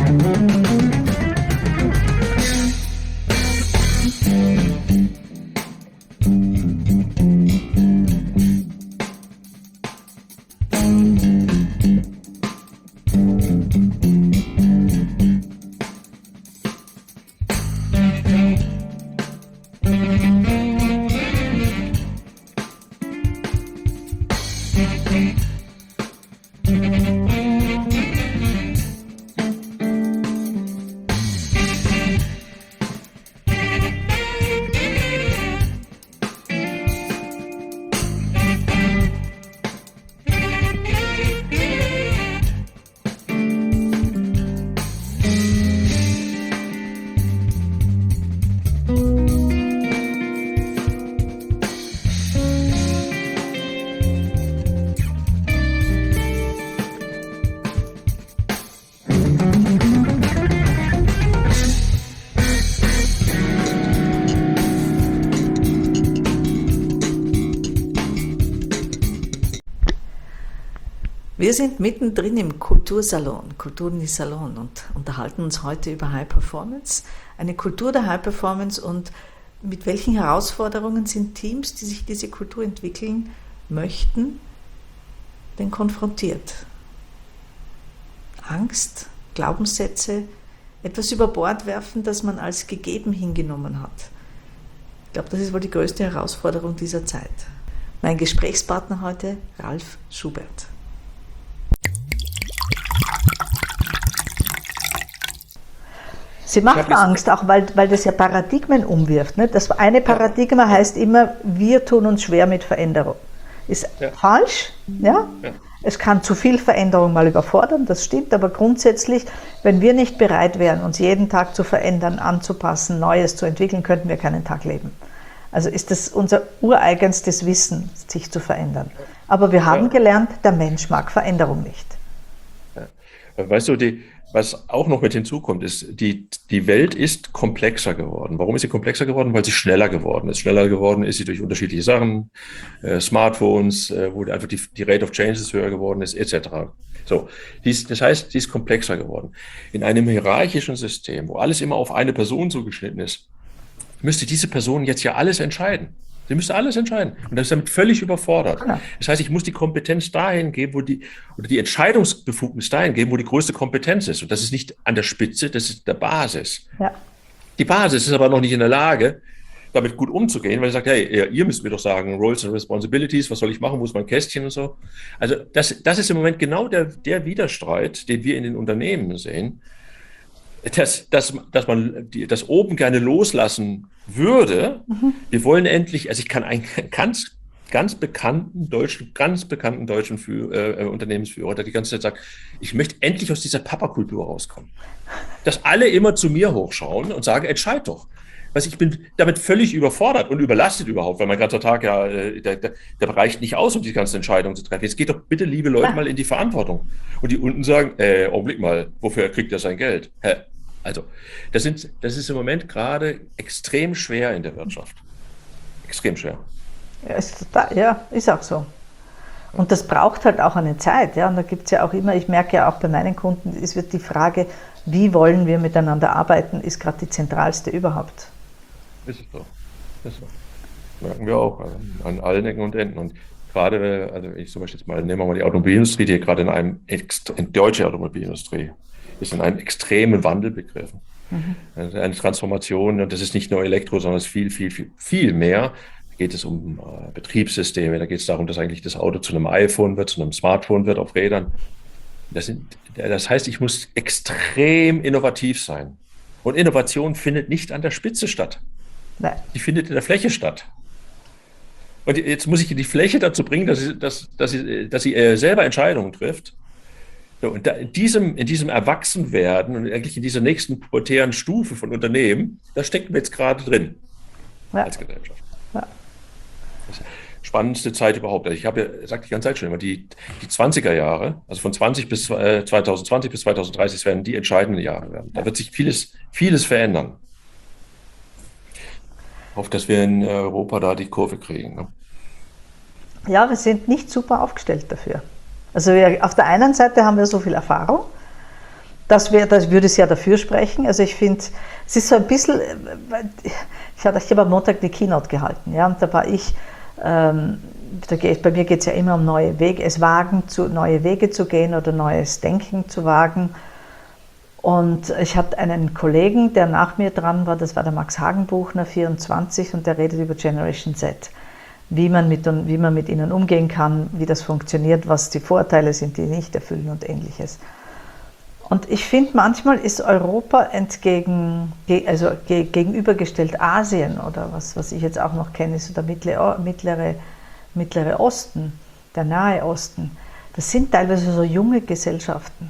Wir sind mittendrin im Kultursalon, Kultursalon und unterhalten uns heute über High Performance, eine Kultur der High Performance und mit welchen Herausforderungen sind Teams, die sich diese Kultur entwickeln möchten, denn konfrontiert? Angst, Glaubenssätze, etwas über Bord werfen, das man als gegeben hingenommen hat. Ich glaube, das ist wohl die größte Herausforderung dieser Zeit. Mein Gesprächspartner heute, Ralf Schubert. Sie macht Angst, auch weil, weil das ja Paradigmen umwirft. Ne? Das eine Paradigma heißt immer, wir tun uns schwer mit Veränderung. Ist ja. falsch, ja? ja? Es kann zu viel Veränderung mal überfordern, das stimmt, aber grundsätzlich, wenn wir nicht bereit wären, uns jeden Tag zu verändern, anzupassen, Neues zu entwickeln, könnten wir keinen Tag leben. Also ist das unser ureigenstes Wissen, sich zu verändern. Aber wir haben ja. gelernt, der Mensch mag Veränderung nicht. Weißt du, die, was auch noch mit hinzukommt, ist, die, die Welt ist komplexer geworden. Warum ist sie komplexer geworden? Weil sie schneller geworden ist. Schneller geworden ist sie durch unterschiedliche Sachen, äh, Smartphones, äh, wo einfach die, die Rate of Changes höher geworden ist, et cetera. So, dies, das heißt, die ist komplexer geworden. In einem hierarchischen System, wo alles immer auf eine Person zugeschnitten ist, müsste diese Person jetzt ja alles entscheiden. Sie müsste alles entscheiden. Und das ist damit völlig überfordert. Ja. Das heißt, ich muss die Kompetenz dahin geben, wo die, oder die Entscheidungsbefugnis dahin geben, wo die größte Kompetenz ist. Und das ist nicht an der Spitze, das ist der Basis. Ja. Die Basis ist aber noch nicht in der Lage, damit gut umzugehen, weil sie sagt, hey, ihr müsst mir doch sagen, Roles and Responsibilities, was soll ich machen, wo ist mein Kästchen und so. Also das, das ist im Moment genau der, der Widerstreit, den wir in den Unternehmen sehen, dass, dass, dass man die, das oben gerne loslassen würde. Mhm. Wir wollen endlich, also ich kann einen ganz, ganz bekannten deutschen, ganz bekannten deutschen Für, äh, Unternehmensführer, der die ganze Zeit sagt, ich möchte endlich aus dieser Papa-Kultur rauskommen. Dass alle immer zu mir hochschauen und sagen, entscheid doch. Was ich bin damit völlig überfordert und überlastet überhaupt, weil mein ganzer Tag ja, der, der, der reicht nicht aus, um die ganzen Entscheidungen zu treffen. Jetzt geht doch bitte, liebe Leute, mal in die Verantwortung. Und die unten sagen, äh, Augenblick mal, wofür kriegt er sein Geld? Hä? Also, das, sind, das ist im Moment gerade extrem schwer in der Wirtschaft. Extrem schwer. Ja, ist, total, ja, ist auch so. Und das braucht halt auch eine Zeit. Ja? Und da gibt es ja auch immer, ich merke ja auch bei meinen Kunden, es wird die Frage, wie wollen wir miteinander arbeiten, ist gerade die zentralste überhaupt. Ist es so. Ist so. Merken wir auch also an allen Ecken und Enden. Und gerade, also ich zum Beispiel jetzt mal, nehmen wir mal die Automobilindustrie, die gerade in einem, in deutsche Automobilindustrie, ist in einem extremen Wandel begriffen. Mhm. Also eine Transformation, und das ist nicht nur Elektro, sondern es ist viel, viel, viel, viel mehr. Da geht es um äh, Betriebssysteme, da geht es darum, dass eigentlich das Auto zu einem iPhone wird, zu einem Smartphone wird auf Rädern. Das, sind, das heißt, ich muss extrem innovativ sein. Und Innovation findet nicht an der Spitze statt. Nein. Die findet in der Fläche statt. Und jetzt muss ich in die Fläche dazu bringen, dass sie, dass, dass sie, dass sie äh, selber Entscheidungen trifft. So, und da, in, diesem, in diesem Erwachsenwerden und eigentlich in dieser nächsten pubertären Stufe von Unternehmen, da stecken wir jetzt gerade drin. Ja. Als Gesellschaft. Ja. Das ist die spannendste Zeit überhaupt. Also ich habe ja, sag die ganze Zeit schon immer, die, die zwanziger Jahre, also von zwanzig bis äh, zwanzig zwanzig bis zwanzig dreißig werden die entscheidenden Jahre werden. Da wird sich vieles, vieles verändern. Ich hoffe, dass wir in Europa da die Kurve kriegen. Ne? Ja, wir sind nicht super aufgestellt dafür. Also wir, auf der einen Seite haben wir so viel Erfahrung, dass wir, das würde es ja dafür sprechen. Also ich finde, es ist so ein bisschen, ich habe, ich habe am Montag die Keynote gehalten, ja, und da war ich, ähm, da geht, bei mir geht es ja immer um neue Wege, es wagen, zu, neue Wege zu gehen oder neues Denken zu wagen. Und ich hatte einen Kollegen, der nach mir dran war, das war der Max Hagenbuchner, vierundzwanzig, und der redet über Generation Z. Wie man, mit, wie man mit ihnen umgehen kann, wie das funktioniert, was die Vorteile sind, die nicht erfüllen und Ähnliches. Und ich finde, manchmal ist Europa entgegen, also gegenübergestellt Asien oder was, was ich jetzt auch noch kenne, ist der mittlere, mittlere, mittlere Osten, der Nahe Osten. Das sind teilweise so junge Gesellschaften.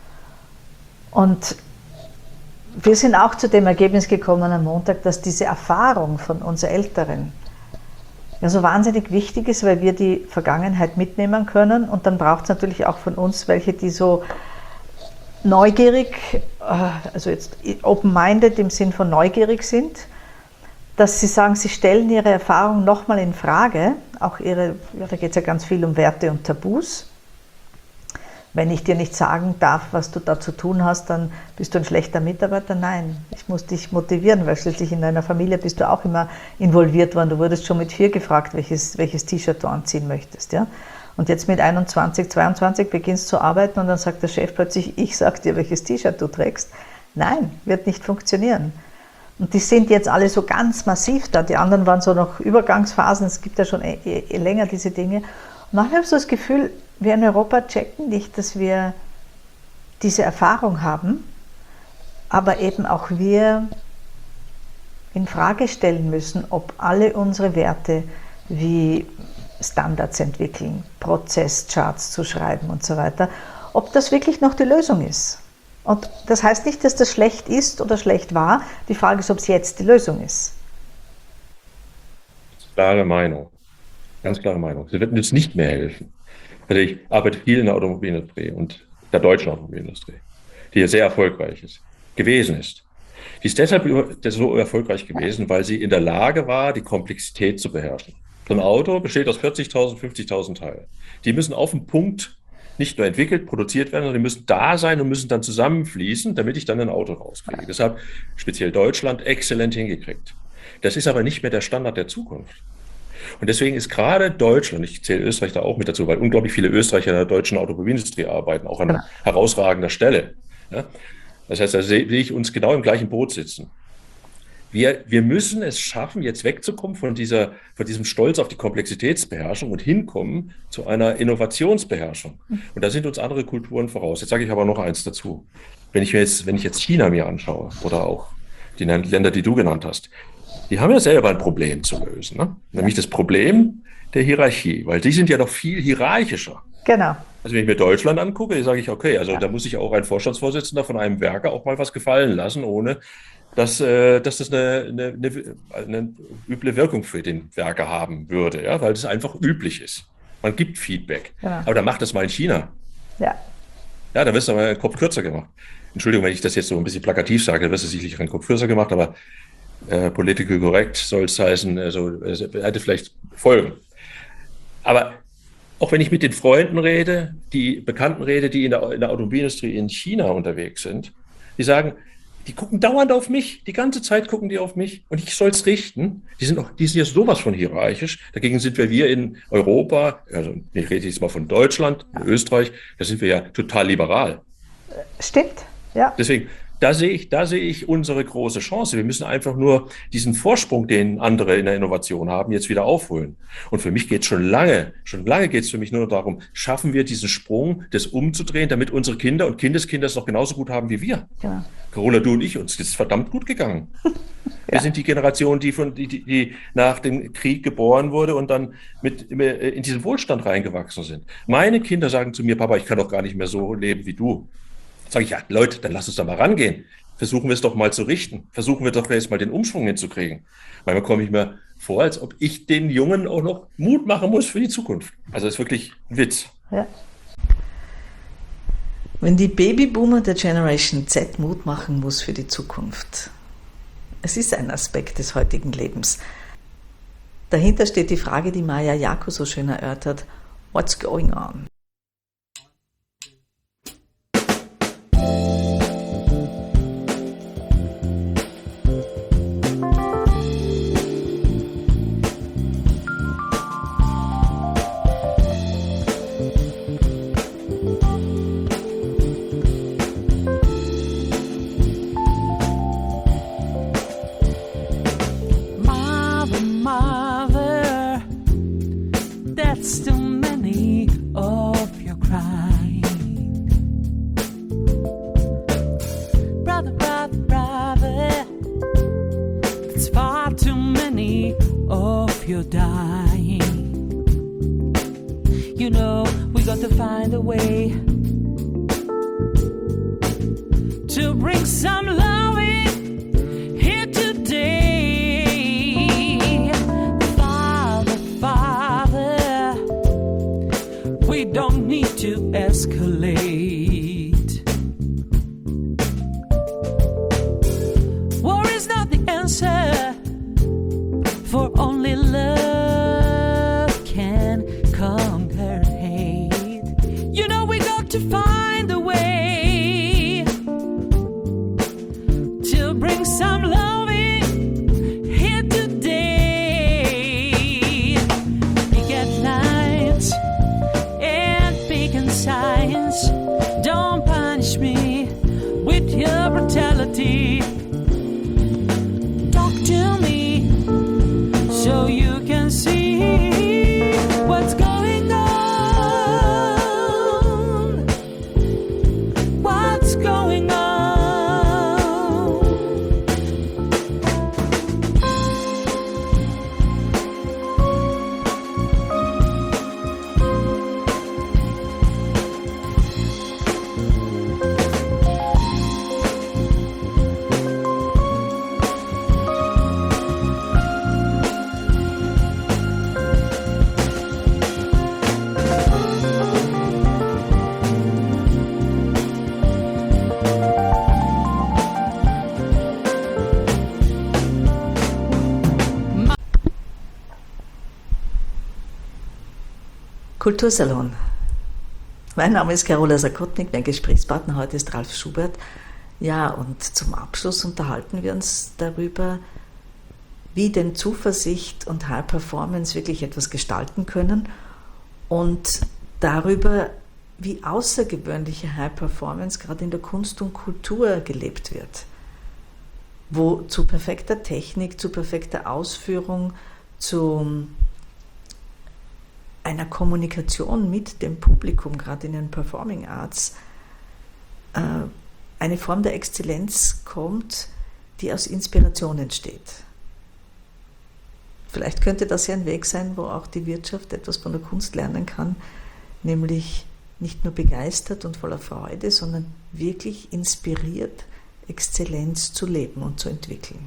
Und wir sind auch zu dem Ergebnis gekommen am Montag, dass diese Erfahrung von uns Älteren ja so wahnsinnig wichtig ist, weil wir die Vergangenheit mitnehmen können, und dann braucht es natürlich auch von uns welche, die so neugierig, also jetzt open-minded im Sinn von neugierig sind, dass sie sagen, sie stellen ihre Erfahrung nochmal in Frage, auch ihre, ja, da geht es ja ganz viel um Werte und Tabus. Wenn ich dir nicht sagen darf, was du da zu tun hast, dann bist du ein schlechter Mitarbeiter. Nein, ich muss dich motivieren, weil schließlich in deiner Familie bist du auch immer involviert worden. Du wurdest schon mit vier gefragt, welches, welches T-Shirt du anziehen möchtest. Ja? Und jetzt mit einundzwanzig, zweiundzwanzig beginnst du zu arbeiten und dann sagt der Chef plötzlich, ich sag dir, welches T-Shirt du trägst. Nein, wird nicht funktionieren. Und die sind jetzt alle so ganz massiv da. Die anderen waren so noch Übergangsphasen. Es gibt ja schon eh, eh länger diese Dinge. Und manchmal habe ich so das Gefühl, wir in Europa checken nicht, dass wir diese Erfahrung haben, aber eben auch wir in Frage stellen müssen, ob alle unsere Werte wie Standards entwickeln, Prozesscharts zu schreiben und so weiter, ob das wirklich noch die Lösung ist. Und das heißt nicht, dass das schlecht ist oder schlecht war. Die Frage ist, ob es jetzt die Lösung ist. Klare Meinung. Ganz klare Meinung. Sie wird uns nicht mehr helfen. Also ich arbeite viel in der Automobilindustrie und der deutschen Automobilindustrie, die ja sehr erfolgreich ist, gewesen ist. Die ist deshalb so erfolgreich gewesen, weil sie in der Lage war, die Komplexität zu beherrschen. So ein Auto besteht aus vierzigtausend, fünfzigtausend Teilen. Die müssen auf den Punkt nicht nur entwickelt, produziert werden, sondern die müssen da sein und müssen dann zusammenfließen, damit ich dann ein Auto rauskriege. Deshalb speziell Deutschland exzellent hingekriegt. Das ist aber nicht mehr der Standard der Zukunft. Und deswegen ist gerade Deutschland, ich zähle Österreich da auch mit dazu, weil unglaublich viele Österreicher in der deutschen Automobilindustrie arbeiten, auch an ja. herausragender Stelle. Ja? Das heißt, da sehe ich uns genau im gleichen Boot sitzen. Wir, wir müssen es schaffen, jetzt wegzukommen von, dieser, von diesem Stolz auf die Komplexitätsbeherrschung und hinkommen zu einer Innovationsbeherrschung. Und da sind uns andere Kulturen voraus. Jetzt sage ich aber noch eins dazu. Wenn ich, mir jetzt, wenn ich jetzt China mir anschaue oder auch die Länder, die du genannt hast, die haben ja selber ein Problem zu lösen, ne? Nämlich das Problem der Hierarchie, weil die sind ja noch viel hierarchischer. Genau. Also wenn ich mir Deutschland angucke, sage ich, okay, also ja. da muss sich auch ein Vorstandsvorsitzender von einem Werker auch mal was gefallen lassen, ohne dass, äh, dass das eine, eine, eine, eine üble Wirkung für den Werker haben würde, ja? Weil das einfach üblich ist. Man gibt Feedback. Genau. Aber dann macht das mal in China. Ja. Ja, dann wirst du mal einen Kopf kürzer gemacht. Entschuldigung, wenn ich das jetzt so ein bisschen plakativ sage, dann wirst du sicherlich einen Kopf kürzer gemacht, aber äh, political correct soll es heißen, also es hätte vielleicht Folgen. Aber auch wenn ich mit den Freunden rede, die Bekannten rede, die in der, in der Automobilindustrie in China unterwegs sind, die sagen, die gucken dauernd auf mich, die ganze Zeit gucken die auf mich und ich soll es richten. Die sind, auch, die sind ja sowas von hierarchisch. Dagegen sind wir, wir in Europa, also ich rede jetzt mal von Deutschland, ja. Österreich, da sind wir ja total liberal. Stimmt, ja. Deswegen, da sehe ich, da sehe ich unsere große Chance. Wir müssen einfach nur diesen Vorsprung, den andere in der Innovation haben, jetzt wieder aufholen. Und für mich geht es schon lange, schon lange geht es für mich nur darum, schaffen wir diesen Sprung, das umzudrehen, damit unsere Kinder und Kindeskinder es noch genauso gut haben wie wir. Ja. Carola, du und ich, uns ist es verdammt gut gegangen. Ja. Wir sind die Generation, die, von, die, die nach dem Krieg geboren wurde und dann mit in diesen Wohlstand reingewachsen sind. Meine Kinder sagen zu mir, Papa, ich kann doch gar nicht mehr so leben wie du. Sage ich, ja, Leute, dann lass uns da mal rangehen. Versuchen wir es doch mal zu richten. Versuchen wir doch jetzt mal den Umschwung hinzukriegen. Manchmal komme ich mir vor, als ob ich den Jungen auch noch Mut machen muss für die Zukunft. Also das ist wirklich ein Witz. Ja. Wenn die Babyboomer der Generation Z Mut machen muss für die Zukunft. Es ist ein Aspekt des heutigen Lebens. Dahinter steht die Frage, die Maja Jaco so schön erörtert. What's going on? Kultursalon. Mein Name ist Carola Sakotnik, mein Gesprächspartner heute ist Ralf Schubert. Ja, und zum Abschluss unterhalten wir uns darüber, wie denn Zuversicht und High Performance wirklich etwas gestalten können und darüber, wie außergewöhnliche High Performance gerade in der Kunst und Kultur gelebt wird, wo zu perfekter Technik, zu perfekter Ausführung, zu einer Kommunikation mit dem Publikum, gerade in den Performing Arts, eine Form der Exzellenz kommt, die aus Inspiration entsteht. Vielleicht könnte das ja ein Weg sein, wo auch die Wirtschaft etwas von der Kunst lernen kann, nämlich nicht nur begeistert und voller Freude, sondern wirklich inspiriert, Exzellenz zu leben und zu entwickeln.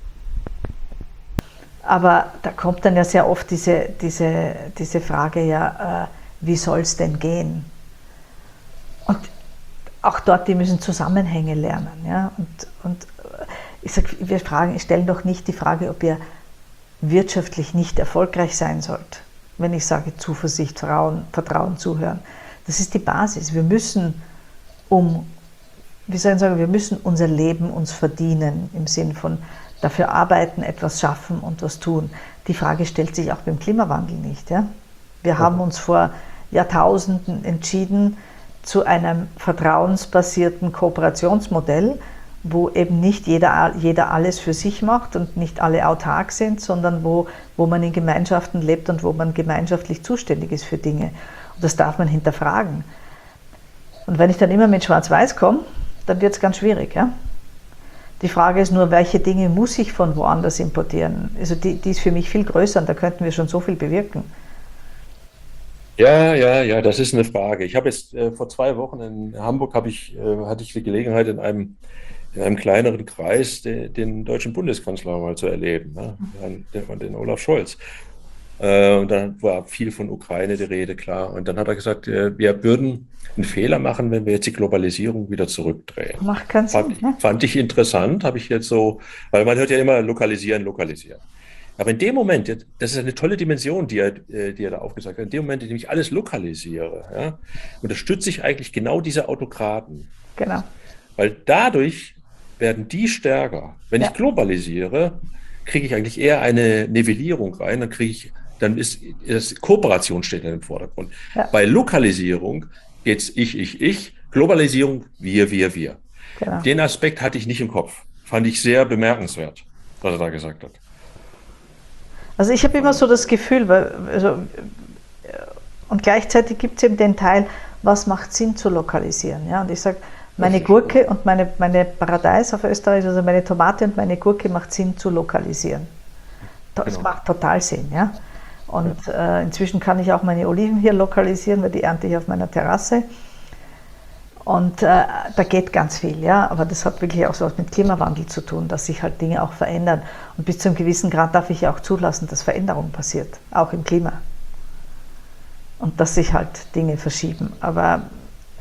Aber da kommt dann ja sehr oft diese, diese, diese Frage, ja, äh, wie soll es denn gehen? Und auch dort, die müssen Zusammenhänge lernen. Ja? Und, und ich sag, wir fragen, stellen doch nicht die Frage, ob ihr wirtschaftlich nicht erfolgreich sein sollt. Wenn ich sage Zuversicht, Vertrauen, Vertrauen, Zuhören. Das ist die Basis. Wir müssen um, wie soll ich sagen, wir müssen unser Leben uns verdienen, im Sinn von dafür arbeiten, etwas schaffen und was tun. Die Frage stellt sich auch beim Klimawandel nicht. Ja? Wir okay. haben uns vor Jahrtausenden entschieden zu einem vertrauensbasierten Kooperationsmodell, wo eben nicht jeder, jeder alles für sich macht und nicht alle autark sind, sondern wo, wo man in Gemeinschaften lebt und wo man gemeinschaftlich zuständig ist für Dinge. Und das darf man hinterfragen. Und wenn ich dann immer mit Schwarz-Weiß komme, dann wird es ganz schwierig. Ja? Die Frage ist nur, welche Dinge muss ich von woanders importieren? Also die, die ist für mich viel größer und da könnten wir schon so viel bewirken. Ja, ja, ja, das ist eine Frage. Ich habe jetzt äh, vor zwei Wochen in Hamburg habe ich, äh, hatte ich die Gelegenheit, in einem, in einem kleineren Kreis de, den deutschen Bundeskanzler mal zu erleben, ne? den, den Olaf Scholz. Äh, und dann war viel von Ukraine die Rede, klar. Und dann hat er gesagt, äh, wir würden einen Fehler machen, wenn wir jetzt die Globalisierung wieder zurückdrehen. Macht keinen Sinn, fand, ne? fand ich interessant, habe ich jetzt so, weil man hört ja immer lokalisieren, lokalisieren. Aber in dem Moment, das ist eine tolle Dimension, die er, die er da aufgezeigt hat, in dem Moment, in dem ich alles lokalisiere, ja, unterstütze ich eigentlich genau diese Autokraten. Genau. Weil dadurch werden die stärker. Wenn Ja. ich globalisiere, kriege ich eigentlich eher eine Nivellierung rein, dann kriege ich, dann ist das Kooperation steht im Vordergrund. Ja. Bei Lokalisierung geht's ich, ich, ich, Globalisierung, wir, wir, wir. Genau. Den Aspekt hatte ich nicht im Kopf. Fand ich sehr bemerkenswert, was er da gesagt hat. Also ich habe immer so das Gefühl, weil, also, und gleichzeitig gibt es eben den Teil, was macht Sinn zu lokalisieren. Ja? Und ich sage, meine Gurke und meine, meine Paradeis auf Österreich, also meine Tomate und meine Gurke macht Sinn zu lokalisieren. Das genau. macht total Sinn. Ja? Und ja. äh, inzwischen kann ich auch meine Oliven hier lokalisieren, weil die ernte ich auf meiner Terrasse. Und äh, da geht ganz viel, ja, aber das hat wirklich auch so was mit Klimawandel zu tun, dass sich halt Dinge auch verändern. Und bis zu einem gewissen Grad darf ich ja auch zulassen, dass Veränderung passiert, auch im Klima. Und dass sich halt Dinge verschieben. Aber,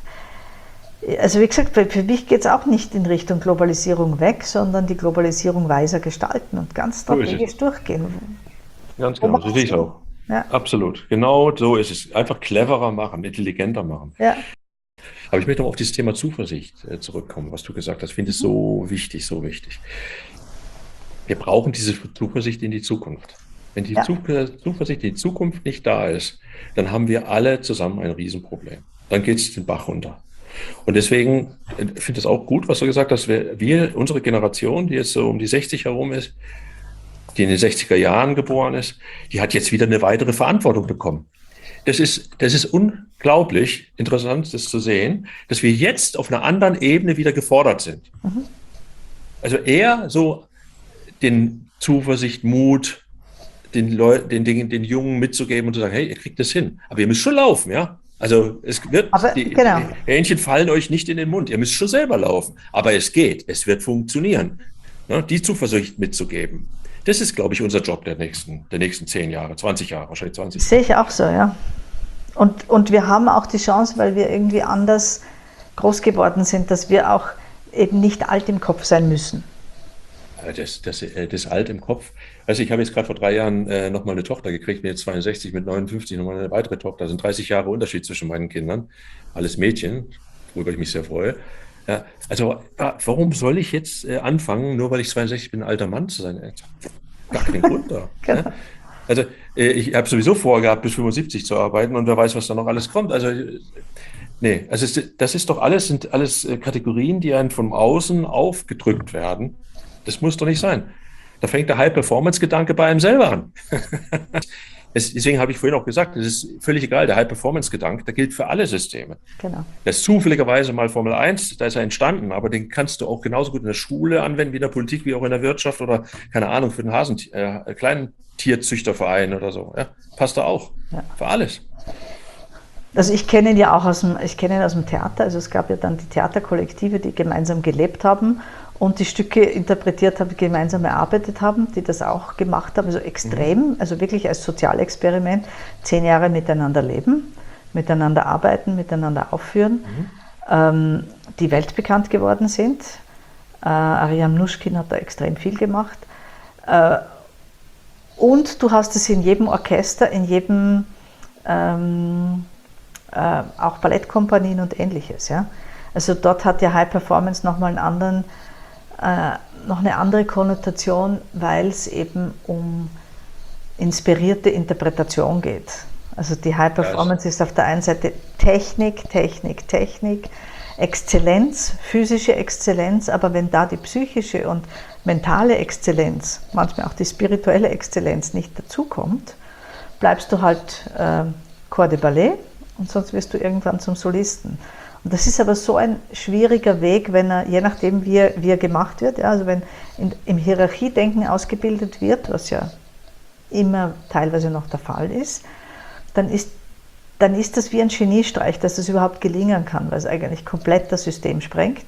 also wie gesagt, für mich geht es auch nicht in Richtung Globalisierung weg, sondern die Globalisierung weiser gestalten und ganz strategisch so durchgehen. Ganz genau, so sehe ich es auch. Ja. Absolut, genau so ist es. Einfach cleverer machen, intelligenter machen. Ja. Aber ich möchte noch auf dieses Thema Zuversicht äh, zurückkommen, was du gesagt hast. Ich finde es so wichtig, so wichtig. Wir brauchen diese Zuversicht in die Zukunft. Wenn die ja. Zuversicht in die Zukunft nicht da ist, dann haben wir alle zusammen ein Riesenproblem. Dann geht es den Bach runter. Und deswegen äh, finde ich es auch gut, was du gesagt hast. Wir, wir, unsere Generation, die jetzt so um die sechzig herum ist, die in den sechziger Jahren geboren ist, die hat jetzt wieder eine weitere Verantwortung bekommen. Das ist, das ist unglaublich interessant, das zu sehen, dass wir jetzt auf einer anderen Ebene wieder gefordert sind. Mhm. Also eher so den Zuversicht, Mut, den Leuten, den Dingen, den Jungen mitzugeben und zu sagen, hey, ihr kriegt das hin. Aber ihr müsst schon laufen, ja? Also es wird, aber, die, genau. die Hähnchen fallen euch nicht in den Mund. Ihr müsst schon selber laufen. Aber es geht, es wird funktionieren. Ne? Die Zuversicht mitzugeben. Das ist, glaube ich, unser Job der nächsten, der nächsten zehn Jahre, zwanzig Jahre, wahrscheinlich zwanzig. Sehe ich auch so, ja. Und, und wir haben auch die Chance, weil wir irgendwie anders groß geworden sind, dass wir auch eben nicht alt im Kopf sein müssen. Das, das, das alt im Kopf Also ich habe jetzt gerade vor drei Jahren äh, nochmal eine Tochter gekriegt, bin jetzt zweiundsechzig, mit neunundfünfzig nochmal eine weitere Tochter. Das sind dreißig Jahre Unterschied zwischen meinen Kindern. Alles Mädchen, worüber ich mich sehr freue. Ja, also ja, warum soll ich jetzt äh, anfangen, nur weil ich zweiundsechzig bin, ein alter Mann zu sein? Gar keinen Grund da. Genau. Ja? Also äh, ich habe sowieso vorgehabt, bis fünfundsiebzig zu arbeiten und wer weiß, was da noch alles kommt. Also äh, nee, also es, das ist doch alles, sind alles äh, Kategorien, die einem von außen aufgedrückt werden. Das muss doch nicht sein. Da fängt der High-Performance-Gedanke bei einem selber an. Es, deswegen habe ich vorhin auch gesagt, es ist völlig egal, der High-Performance-Gedanke, der gilt für alle Systeme. Genau. Das ist zufälligerweise mal Formel eins, da ist er entstanden, aber den kannst du auch genauso gut in der Schule anwenden, wie in der Politik, wie auch in der Wirtschaft oder, keine Ahnung, für den Hasen, äh, kleinen Tierzüchterverein oder so. Ja, passt da auch. Ja. Für alles. Also ich kenne ihn ja auch aus dem, ich kenne ihn aus dem Theater, also es gab ja dann die Theaterkollektive, die gemeinsam gelebt haben und die Stücke interpretiert haben, gemeinsam erarbeitet haben, die das auch gemacht haben, also extrem, also wirklich als Sozialexperiment, zehn Jahre miteinander leben, miteinander arbeiten, miteinander aufführen, mhm. ähm, die weltbekannt geworden sind. Äh, Ariam Nuschkin hat da extrem viel gemacht. Äh, und du hast es in jedem Orchester, in jedem, ähm, äh, auch Ballettkompanien und Ähnliches. Ja? Also dort hat ja High Performance nochmal einen anderen noch eine andere Konnotation, weil es eben um inspirierte Interpretation geht. Also die High Performance ist auf der einen Seite Technik, Technik, Technik, Exzellenz, physische Exzellenz, aber wenn da die psychische und mentale Exzellenz, manchmal auch die spirituelle Exzellenz nicht dazukommt, bleibst du halt äh, Corps de Ballet und sonst wirst du irgendwann zum Solisten. Und das ist aber so ein schwieriger Weg, wenn er, je nachdem wie er, wie er gemacht wird, ja, also wenn in, im Hierarchiedenken ausgebildet wird, was ja immer teilweise noch der Fall ist, dann ist, dann ist das wie ein Geniestreich, dass das überhaupt gelingen kann, weil es eigentlich komplett das System sprengt.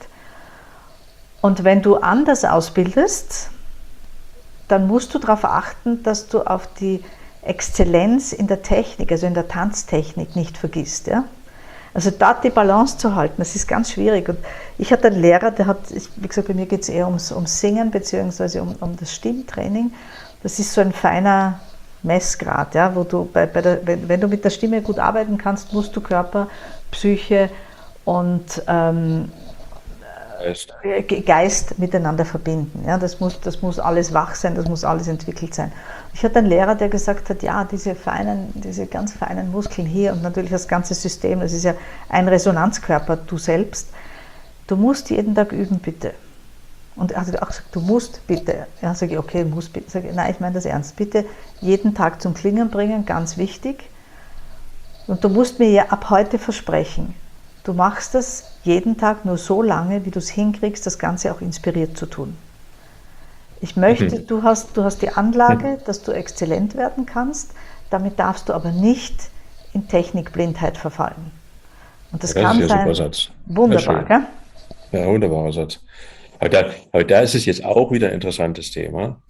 Und wenn du anders ausbildest, dann musst du darauf achten, dass du auf die Exzellenz in der Technik, also in der Tanztechnik nicht vergisst, ja. Also da die Balance zu halten, das ist ganz schwierig. Und ich hatte einen Lehrer, der hat, wie gesagt, bei mir geht es eher ums, ums Singen bzw. Um, um das Stimmtraining. Das ist so ein feiner Messgrad, ja, wo du bei, bei der, wenn, wenn du mit der Stimme gut arbeiten kannst, musst du Körper, Psyche und ähm, Geist. Geist miteinander verbinden. Ja, das muss, das muss alles wach sein, das muss alles entwickelt sein. Ich hatte einen Lehrer, der gesagt hat, ja, diese feinen, diese ganz feinen Muskeln hier und natürlich das ganze System, das ist ja ein Resonanzkörper, du selbst, du musst jeden Tag üben, bitte. Und er hat auch gesagt, du musst bitte. Ja, sage ich, okay, muss bitte. Sage ich, nein, ich meine das ernst. Bitte jeden Tag zum Klingen bringen, ganz wichtig. Und du musst mir ja ab heute versprechen, du machst das jeden Tag nur so lange, wie du es hinkriegst, das Ganze auch inspiriert zu tun. Ich möchte, du hast, du hast die Anlage, dass du exzellent werden kannst, damit darfst du aber nicht in Technikblindheit verfallen. Und das, das kann ist ja sein. Super Satz. Wunderbar, gell? Ja, wunderbarer Satz. Aber da, aber da ist es jetzt auch wieder ein interessantes Thema.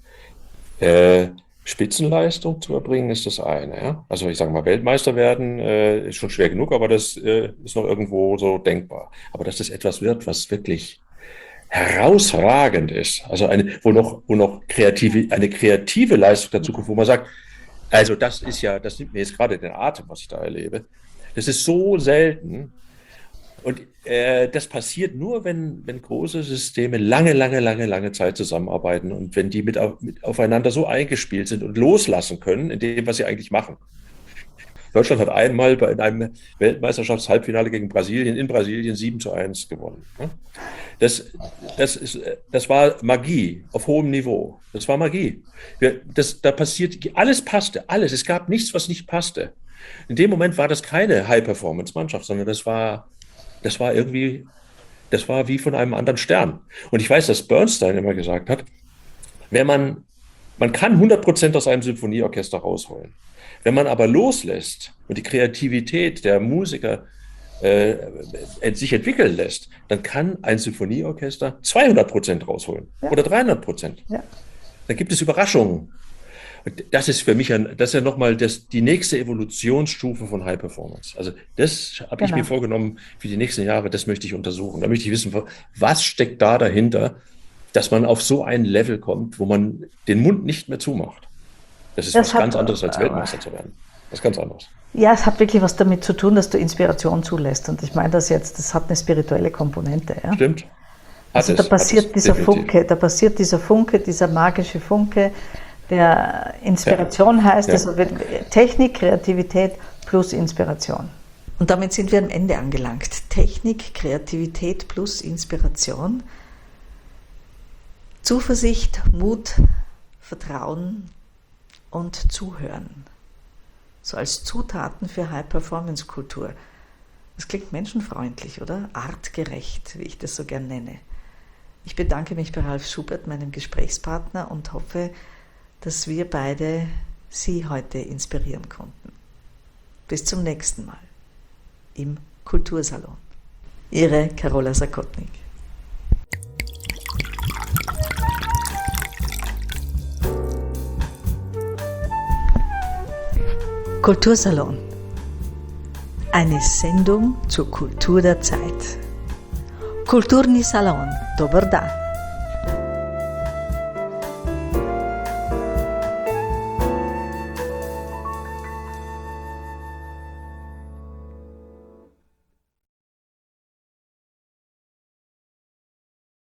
Äh, Spitzenleistung zu erbringen ist das eine. Ja? Also ich sage mal, Weltmeister werden äh, ist schon schwer genug, aber das äh, ist noch irgendwo so denkbar. Aber dass das etwas wird, was wirklich herausragend ist, also eine, wo noch, wo noch kreative, eine kreative Leistung dazu kommt, wo man sagt, also das ist ja, das nimmt mir jetzt gerade den Atem, was ich da erlebe. Das ist so selten. Und äh, das passiert nur, wenn, wenn große Systeme lange, lange, lange, lange Zeit zusammenarbeiten und wenn die mit, mit aufeinander so eingespielt sind und loslassen können in dem, was sie eigentlich machen. Deutschland hat einmal bei einem Weltmeisterschaftshalbfinale gegen Brasilien in Brasilien sieben zu eins gewonnen. Das, das, ist, das war Magie auf hohem Niveau. Das war Magie. Wir, das, da passiert, alles passte, alles. Es gab nichts, was nicht passte. In dem Moment war das keine High-Performance-Mannschaft, sondern das war, das war irgendwie, das war wie von einem anderen Stern. Und ich weiß, dass Bernstein immer gesagt hat, wenn man, man kann hundert Prozent aus einem Symphonieorchester rausholen. Wenn man aber loslässt und die Kreativität der Musiker äh, sich entwickeln lässt, dann kann ein Symphonieorchester zweihundert Prozent rausholen, ja, oder dreihundert Prozent. Ja. Dann gibt es Überraschungen. Und das ist für mich ein, das ist ja nochmal das, die nächste Evolutionsstufe von High Performance. Also das habe genau. ich mir vorgenommen für die nächsten Jahre, das möchte ich untersuchen. Da möchte ich wissen, was steckt da dahinter, dass man auf so ein Level kommt, wo man den Mund nicht mehr zumacht. Das ist Das was hat- ganz anderes, als Weltmeister zu werden. Das ist ganz anderes. Ja, es hat wirklich was damit zu tun, dass du Inspiration zulässt. Und ich meine das jetzt, das hat eine spirituelle Komponente. Ja? Stimmt. Hat Also es, da hat passiert es, dieser definitiv. Funke, da passiert dieser Funke, dieser magische Funke, der Inspiration heißt, Ja. also Technik, Kreativität plus Inspiration. Und damit sind wir am Ende angelangt. Technik, Kreativität plus Inspiration, Zuversicht, Mut, Vertrauen und Zuhören. So als Zutaten für High-Performance-Kultur. Das klingt menschenfreundlich, oder? Artgerecht, wie ich das so gern nenne. Ich bedanke mich bei Ralf Schubert, meinem Gesprächspartner, und hoffe, dass wir beide Sie heute inspirieren konnten. Bis zum nächsten Mal im Kultursalon. Ihre Carola Sakotnik. Kultursalon. Eine Sendung zur Kultur der Zeit. Kulturni Salon. Dobar dan.